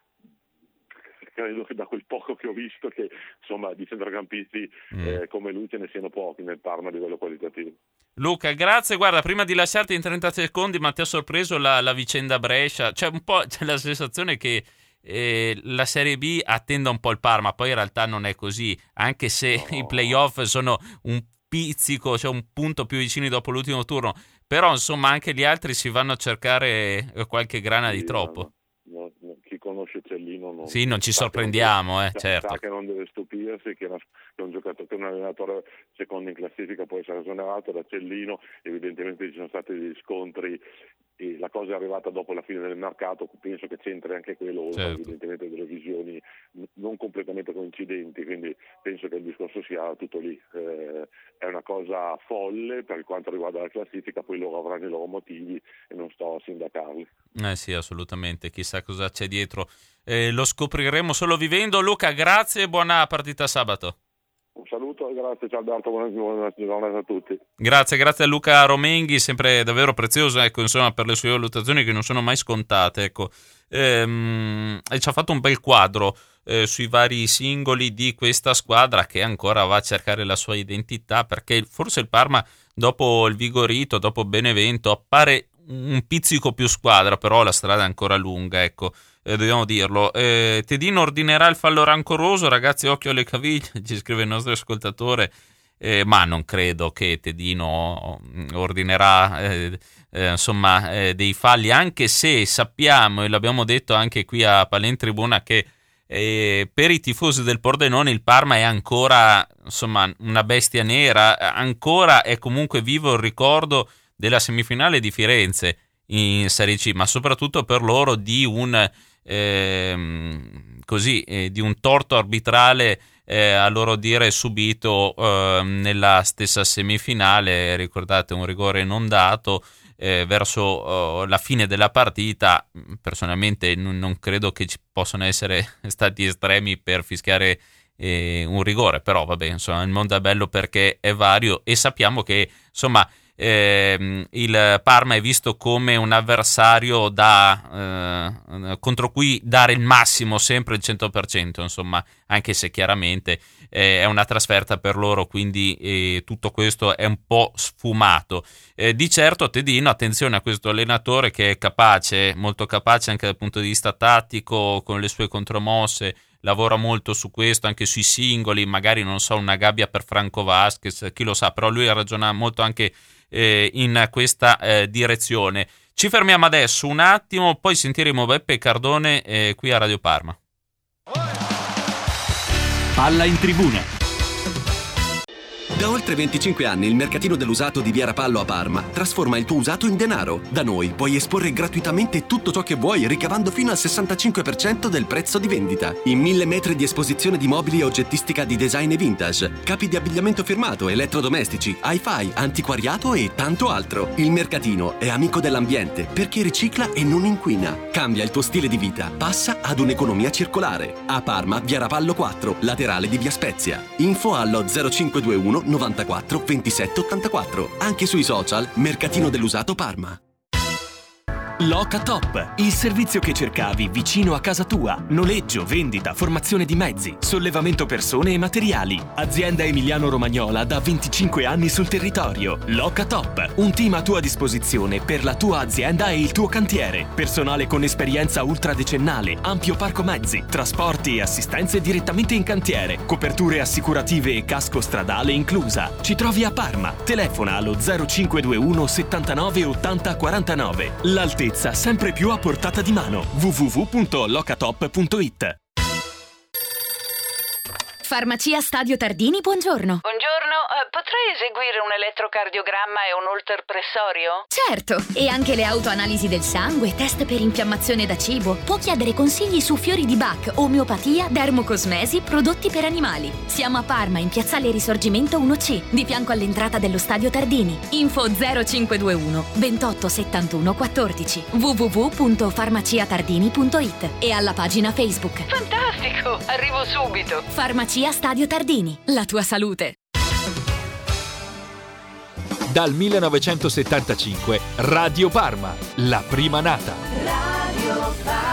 credo che da quel poco che ho visto che insomma di centrocampisti mm. eh, come lui ce ne siano pochi nel Parma a livello qualitativo. Luca, grazie. Guarda, prima di lasciarti in trenta secondi, ma ti ha sorpreso la, la vicenda Brescia? C'è un po' c'è la sensazione che eh, la Serie B attenda un po' il Parma, poi in realtà non è così, anche se no. I playoff sono un pizzico, cioè un punto più vicini dopo l'ultimo turno, però insomma anche gli altri si vanno a cercare qualche grana sì, di troppo. No, no, chi conosce Cellino non, sì, non ci sorprendiamo, deve, eh, sa, certo. sa che non deve stupirsi, che, una, che un giocatore, che un allenatore secondo in classifica può essere esonerato da Cellino. Evidentemente ci sono stati degli scontri e la cosa è arrivata dopo la fine del mercato, penso che c'entri anche quello, certo. Evidentemente delle visioni non completamente coincidenti, quindi penso che il discorso sia tutto lì. Eh, è una cosa folle per quanto riguarda la classifica, poi loro avranno i loro motivi e non sto a sindacarli. Eh sì, assolutamente, chissà cosa c'è dietro, eh, lo scopriremo solo vivendo. Luca, grazie e buona partita sabato. Un saluto e grazie, ciao Alberto, buona, buona giornata a tutti. Grazie, grazie a Luca Romenghi, sempre davvero prezioso, ecco, insomma, per le sue valutazioni che non sono mai scontate, ecco. Ehm, e ci ha fatto un bel quadro eh, sui vari singoli di questa squadra che ancora va a cercare la sua identità, perché forse il Parma dopo il Vigorito, dopo Benevento, appare un pizzico più squadra, però la strada è ancora lunga, ecco. Eh, dobbiamo dirlo. Eh, Tedino ordinerà il fallo rancoroso, ragazzi, occhio alle caviglie, ci scrive il nostro ascoltatore, eh, ma non credo che Tedino ordinerà eh, eh, insomma eh, dei falli, anche se sappiamo, e l'abbiamo detto anche qui a Palentribuna, che eh, per i tifosi del Pordenone il Parma è ancora insomma una bestia nera, ancora è comunque vivo il ricordo della semifinale di Firenze in Serie C, ma soprattutto per loro di un eh, così eh, di un torto arbitrale eh, a loro dire subito eh, nella stessa semifinale. Ricordate, un rigore non dato eh, verso eh, la fine della partita. Personalmente non, non credo che ci possano essere stati estremi per fischiare eh, un rigore, però vabbè, insomma, il mondo è bello perché è vario, e sappiamo che insomma Eh, il Parma è visto come un avversario da, eh, contro cui dare il massimo, sempre il cento per cento, insomma, anche se chiaramente eh, è una trasferta per loro, quindi eh, tutto questo è un po' sfumato. Eh, di certo Tedino, attenzione a questo allenatore che è capace, molto capace anche dal punto di vista tattico, con le sue contromosse, lavora molto su questo, anche sui singoli, magari non so, una gabbia per Franco Vasquez, chi lo sa, però lui ragiona molto anche eh, in questa eh, direzione. Ci fermiamo adesso un attimo, poi sentiremo Beppe Cardone eh, qui a Radio Parma. Palla in tribuna. Da oltre venticinque anni il mercatino dell'usato di Via Rapallo a Parma trasforma il tuo usato in denaro. Da noi puoi esporre gratuitamente tutto ciò che vuoi, ricavando fino al sessantacinque per cento del prezzo di vendita. In mille metri di esposizione di mobili e oggettistica di design e vintage, capi di abbigliamento firmato, elettrodomestici, hi-fi, antiquariato e tanto altro. Il mercatino è amico dell'ambiente perché ricicla e non inquina. Cambia il tuo stile di vita, passa ad un'economia circolare. A Parma, Via Rapallo quattro, laterale di Via Spezia. Info allo zero cinque due uno novantaquattro ventisette ottantaquattro. Anche sui social Mercatino dell'Usato Parma. Locatop, il servizio che cercavi vicino a casa tua. Noleggio, vendita, formazione di mezzi, sollevamento persone e materiali. Azienda emiliano-romagnola da venticinque anni sul territorio. Locatop, un team a tua disposizione per la tua azienda e il tuo cantiere. Personale con esperienza ultradecennale, ampio parco mezzi, trasporti e assistenze direttamente in cantiere, coperture assicurative e casco stradale inclusa. Ci trovi a Parma. Telefona allo zero cinque due uno settantanove ottanta quarantanove. L'altezza sempre più a portata di mano. w w w punto locatop punto it. Farmacia Stadio Tardini, buongiorno. Buongiorno, uh, potrei eseguire un elettrocardiogramma e un holter pressorio? Certo, e anche le autoanalisi del sangue, test per infiammazione da cibo. Può chiedere consigli su fiori di Bach, omeopatia, dermocosmesi, prodotti per animali. Siamo a Parma, in piazzale Risorgimento uno C, di fianco all'entrata dello Stadio Tardini. Info zero cinque due uno ventotto settantuno quattordici, w w w punto farmaciatardini punto it e alla pagina Facebook. Fantastico, arrivo subito. Farmacia Stadio Tardini, la tua salute. Dal millenovecentosettantacinque Radio Parma, la prima nata. Radio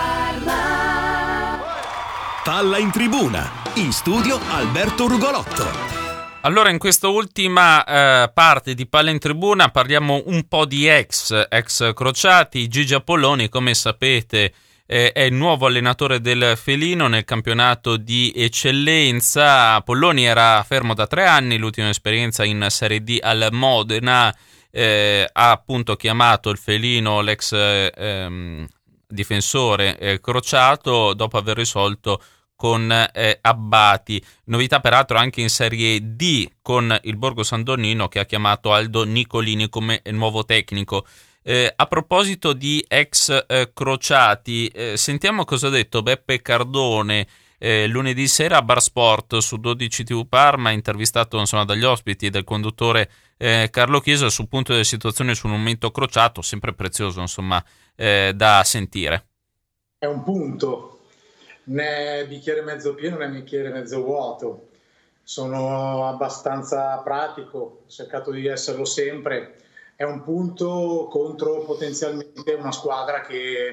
Parma. Palla in tribuna, in studio Alberto Rugolotto. Allora, in questa ultima eh, parte di Palla in Tribuna parliamo un po' di ex, ex crociati. Gigi Apolloni, come sapete, eh, è il nuovo allenatore del Felino nel campionato di eccellenza. Apolloni era fermo da tre anni, l'ultima esperienza in Serie D al Modena, eh, ha appunto chiamato il Felino l'ex eh, ehm, difensore eh, crociato dopo aver risolto con eh, Abbati. Novità peraltro anche in Serie D con il Borgo San Donnino, che ha chiamato Aldo Nicolini come nuovo tecnico. Eh, a proposito di ex eh, crociati, eh, sentiamo cosa ha detto Beppe Cardone eh, lunedì sera a Bar Sport su dodici tivù Parma, intervistato insomma dagli ospiti e del conduttore eh, Carlo Chiesa sul punto della situazione sul momento crociato, sempre prezioso insomma eh, da sentire. È un punto, né bicchiere mezzo pieno né bicchiere mezzo vuoto. Sono abbastanza pratico, ho cercato di esserlo sempre. È un punto contro potenzialmente una squadra che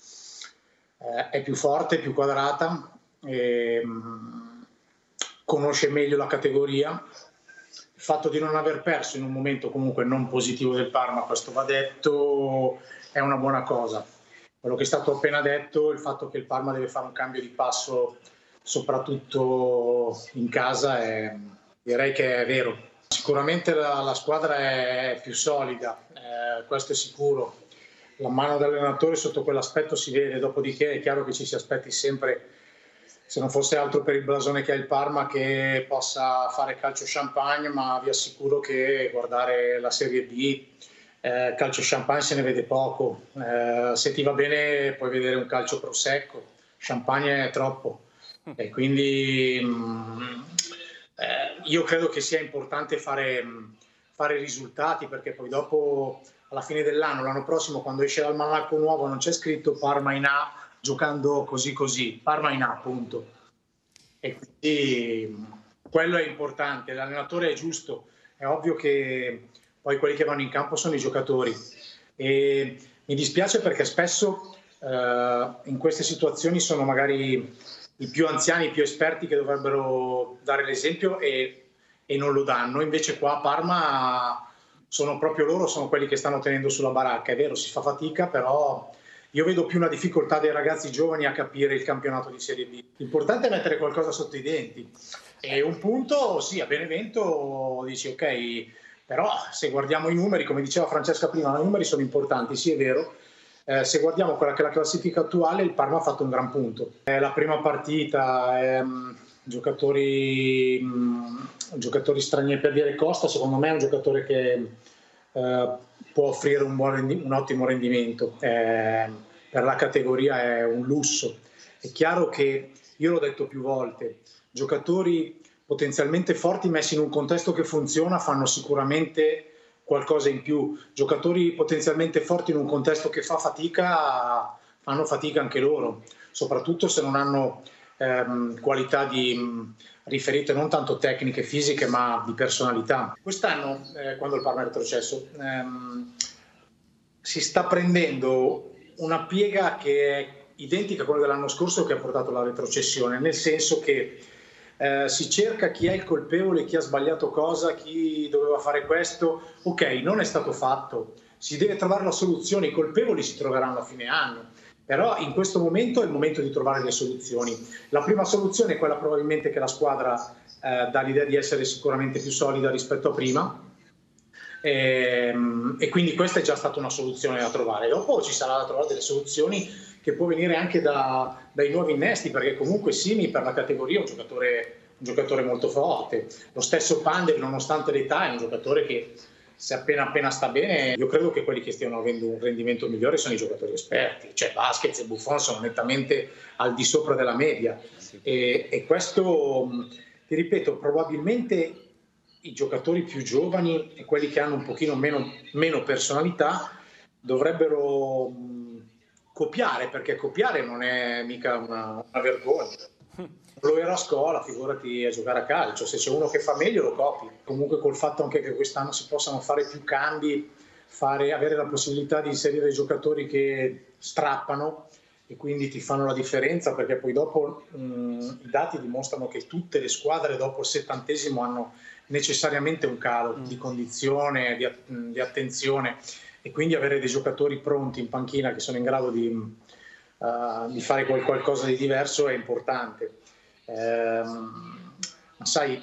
eh, è più forte, più quadrata, e, mh, conosce meglio la categoria. Il fatto di non aver perso in un momento comunque non positivo del Parma, questo va detto, è una buona cosa. Quello che è stato appena detto, il fatto che il Parma deve fare un cambio di passo soprattutto in casa, è, direi che è vero. Sicuramente la, la squadra è più solida, eh, questo è sicuro. La mano dell'allenatore sotto quell'aspetto si vede, dopodiché è chiaro che ci si aspetti sempre, se non fosse altro per il blasone che ha il Parma, che possa fare calcio champagne, ma vi assicuro che guardare la Serie B, eh, calcio champagne se ne vede poco. Eh, se ti va bene puoi vedere un calcio prosecco, champagne è troppo. E quindi mh, eh, io credo che sia importante fare, mh, fare risultati, perché poi dopo alla fine dell'anno, l'anno prossimo, quando esce l'almanacco nuovo, non c'è scritto Parma in A giocando così così, Parma in A, punto. E quindi mh, quello è importante, l'allenatore è giusto, è ovvio che poi quelli che vanno in campo sono i giocatori, e mi dispiace perché spesso eh, in queste situazioni sono magari i più anziani, i più esperti che dovrebbero dare l'esempio e, e non lo danno. Invece qua a Parma sono proprio loro, sono quelli che stanno tenendo sulla baracca. È vero, si fa fatica, però io vedo più una difficoltà dei ragazzi giovani a capire il campionato di Serie B. L'importante è mettere qualcosa sotto i denti. E un punto, sì, a Benevento dici ok, però se guardiamo i numeri, come diceva Francesca prima, i numeri sono importanti, sì è vero. Eh, se guardiamo quella che è la classifica attuale, il Parma ha fatto un gran punto. È la prima partita, ehm, giocatori, mh, giocatori stranieri, per dire Costa, secondo me è un giocatore che eh, può offrire un, buon rendi- un ottimo rendimento. Eh, per la categoria è un lusso. È chiaro che, io l'ho detto più volte, giocatori potenzialmente forti messi in un contesto che funziona fanno sicuramente qualcosa in più. Giocatori potenzialmente forti in un contesto che fa fatica, fanno fatica anche loro, soprattutto se non hanno ehm, qualità di, mh, riferite non tanto tecniche, fisiche, ma di personalità. Quest'anno, eh, quando il Parma è retrocesso, ehm, si sta prendendo una piega che è identica a quella dell'anno scorso, che ha portato alla retrocessione, nel senso che eh, si cerca chi è il colpevole, chi ha sbagliato cosa, chi doveva fare questo. Ok, non è stato fatto, si deve trovare la soluzione, i colpevoli si troveranno a fine anno, però in questo momento è il momento di trovare le soluzioni. La prima soluzione è quella probabilmente che la squadra eh, dà l'idea di essere sicuramente più solida rispetto a prima, e, e quindi questa è già stata una soluzione da trovare. Dopo ci sarà da trovare delle soluzioni che può venire anche da, dai nuovi innesti, perché comunque Simi per la categoria è un giocatore, un giocatore molto forte. Lo stesso Pandev, nonostante l'età, è un giocatore che se appena appena sta bene, io credo che quelli che stiano avendo un rendimento migliore sono i giocatori esperti, cioè Vasquez e Buffon sono nettamente al di sopra della media, e, e questo, ti ripeto, probabilmente i giocatori più giovani e quelli che hanno un pochino meno, meno personalità dovrebbero copiare, perché copiare non è mica una, una vergogna. Lo era a scuola, figurati a giocare a calcio. Se c'è uno che fa meglio lo copi. Comunque col fatto anche che quest'anno si possano fare più cambi, fare, avere la possibilità di inserire giocatori che strappano e quindi ti fanno la differenza, perché poi dopo mh, i dati dimostrano che tutte le squadre dopo il settantesimo hanno necessariamente un calo di condizione, di, di attenzione, e quindi avere dei giocatori pronti in panchina che sono in grado di, uh, di fare qualcosa di diverso è importante. Ehm, ma sai,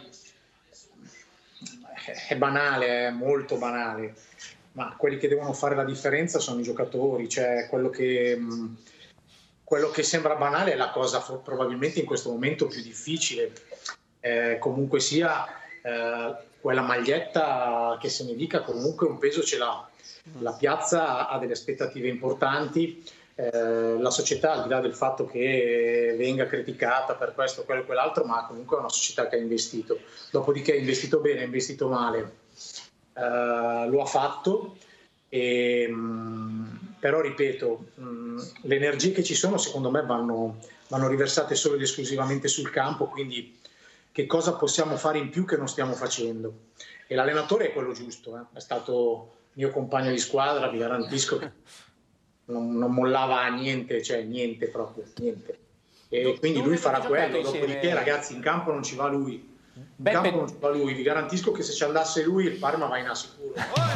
è banale, è molto banale, ma quelli che devono fare la differenza sono i giocatori, cioè quello che, quello che sembra banale è la cosa probabilmente in questo momento più difficile. Eh, comunque sia, eh, quella maglietta che se ne dica comunque un peso ce l'ha. La piazza ha delle aspettative importanti. Eh, la società, al di là del fatto che venga criticata per questo, quello e quell'altro, ma comunque è una società che ha investito. Dopodiché ha investito bene, ha investito male, eh, lo ha fatto, e, mh, però ripeto, mh, le energie che ci sono secondo me vanno, vanno riversate solo ed esclusivamente sul campo, quindi che cosa possiamo fare in più che non stiamo facendo? E l'allenatore è quello giusto, eh? È stato mio compagno di squadra, vi garantisco che Non, non mollava niente, cioè niente proprio, niente. E quindi lui farà quello, dopodiché ragazzi in campo non ci va lui, in Beppe... campo non ci va lui, vi garantisco che se ci andasse lui il Parma va in A sicuro.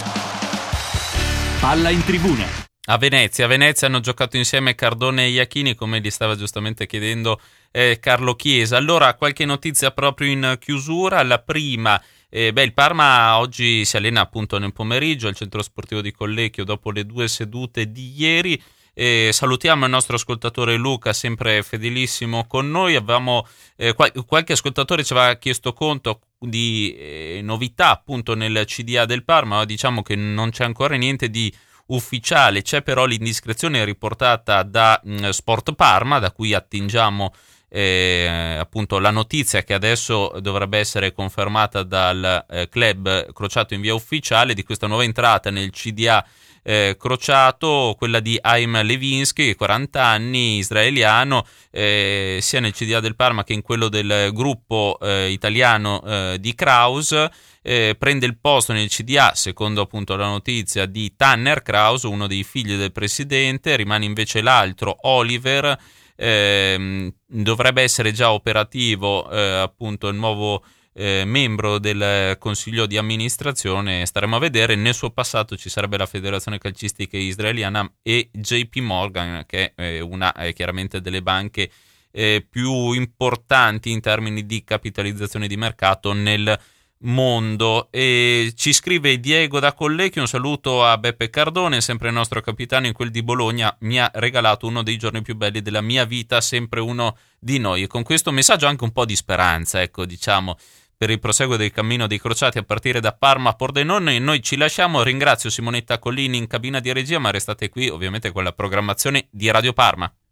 Palla in tribuna. A Venezia, a Venezia hanno giocato insieme Cardone e Iachini, come gli stava giustamente chiedendo eh, Carlo Chiesa. Allora, qualche notizia proprio in chiusura. La prima, eh, beh, il Parma oggi si allena appunto nel pomeriggio al centro sportivo di Collecchio dopo le due sedute di ieri. Eh, salutiamo il nostro ascoltatore Luca, sempre fedelissimo con noi. Avevamo eh, qual- qualche ascoltatore ci aveva chiesto conto di eh, novità appunto nel C D A del Parma, ma diciamo che non c'è ancora niente di ufficiale. C'è però l'indiscrezione riportata da mh, Sport Parma, da cui attingiamo eh, appunto la notizia che adesso dovrebbe essere confermata dal eh, club crociato in via ufficiale, di questa nuova entrata nel C D A eh, crociato, quella di Haim Levinsky, quaranta anni, israeliano, eh, sia nel C D A del Parma che in quello del gruppo eh, italiano eh, di Kraus. Eh, prende il posto nel C D A, secondo appunto la notizia, di Tanner Kraus, uno dei figli del presidente. Rimane invece l'altro, Oliver. Eh, dovrebbe essere già operativo eh, appunto il nuovo eh, membro del consiglio di amministrazione. Staremo a vedere. Nel suo passato ci sarebbe la federazione calcistica israeliana e J P Morgan, che è una eh, chiaramente delle banche eh, più importanti in termini di capitalizzazione di mercato nel mondo. E ci scrive Diego da Collecchio: un saluto a Beppe Cardone, sempre il nostro capitano in quel di Bologna, mi ha regalato uno dei giorni più belli della mia vita, sempre uno di noi. E con questo messaggio anche un po' di speranza, ecco, diciamo, per il proseguo del cammino dei crociati a partire da Parma a Pordenone. Noi ci lasciamo, ringrazio Simonetta Collini in cabina di regia, ma restate qui ovviamente con la programmazione di Radio Parma.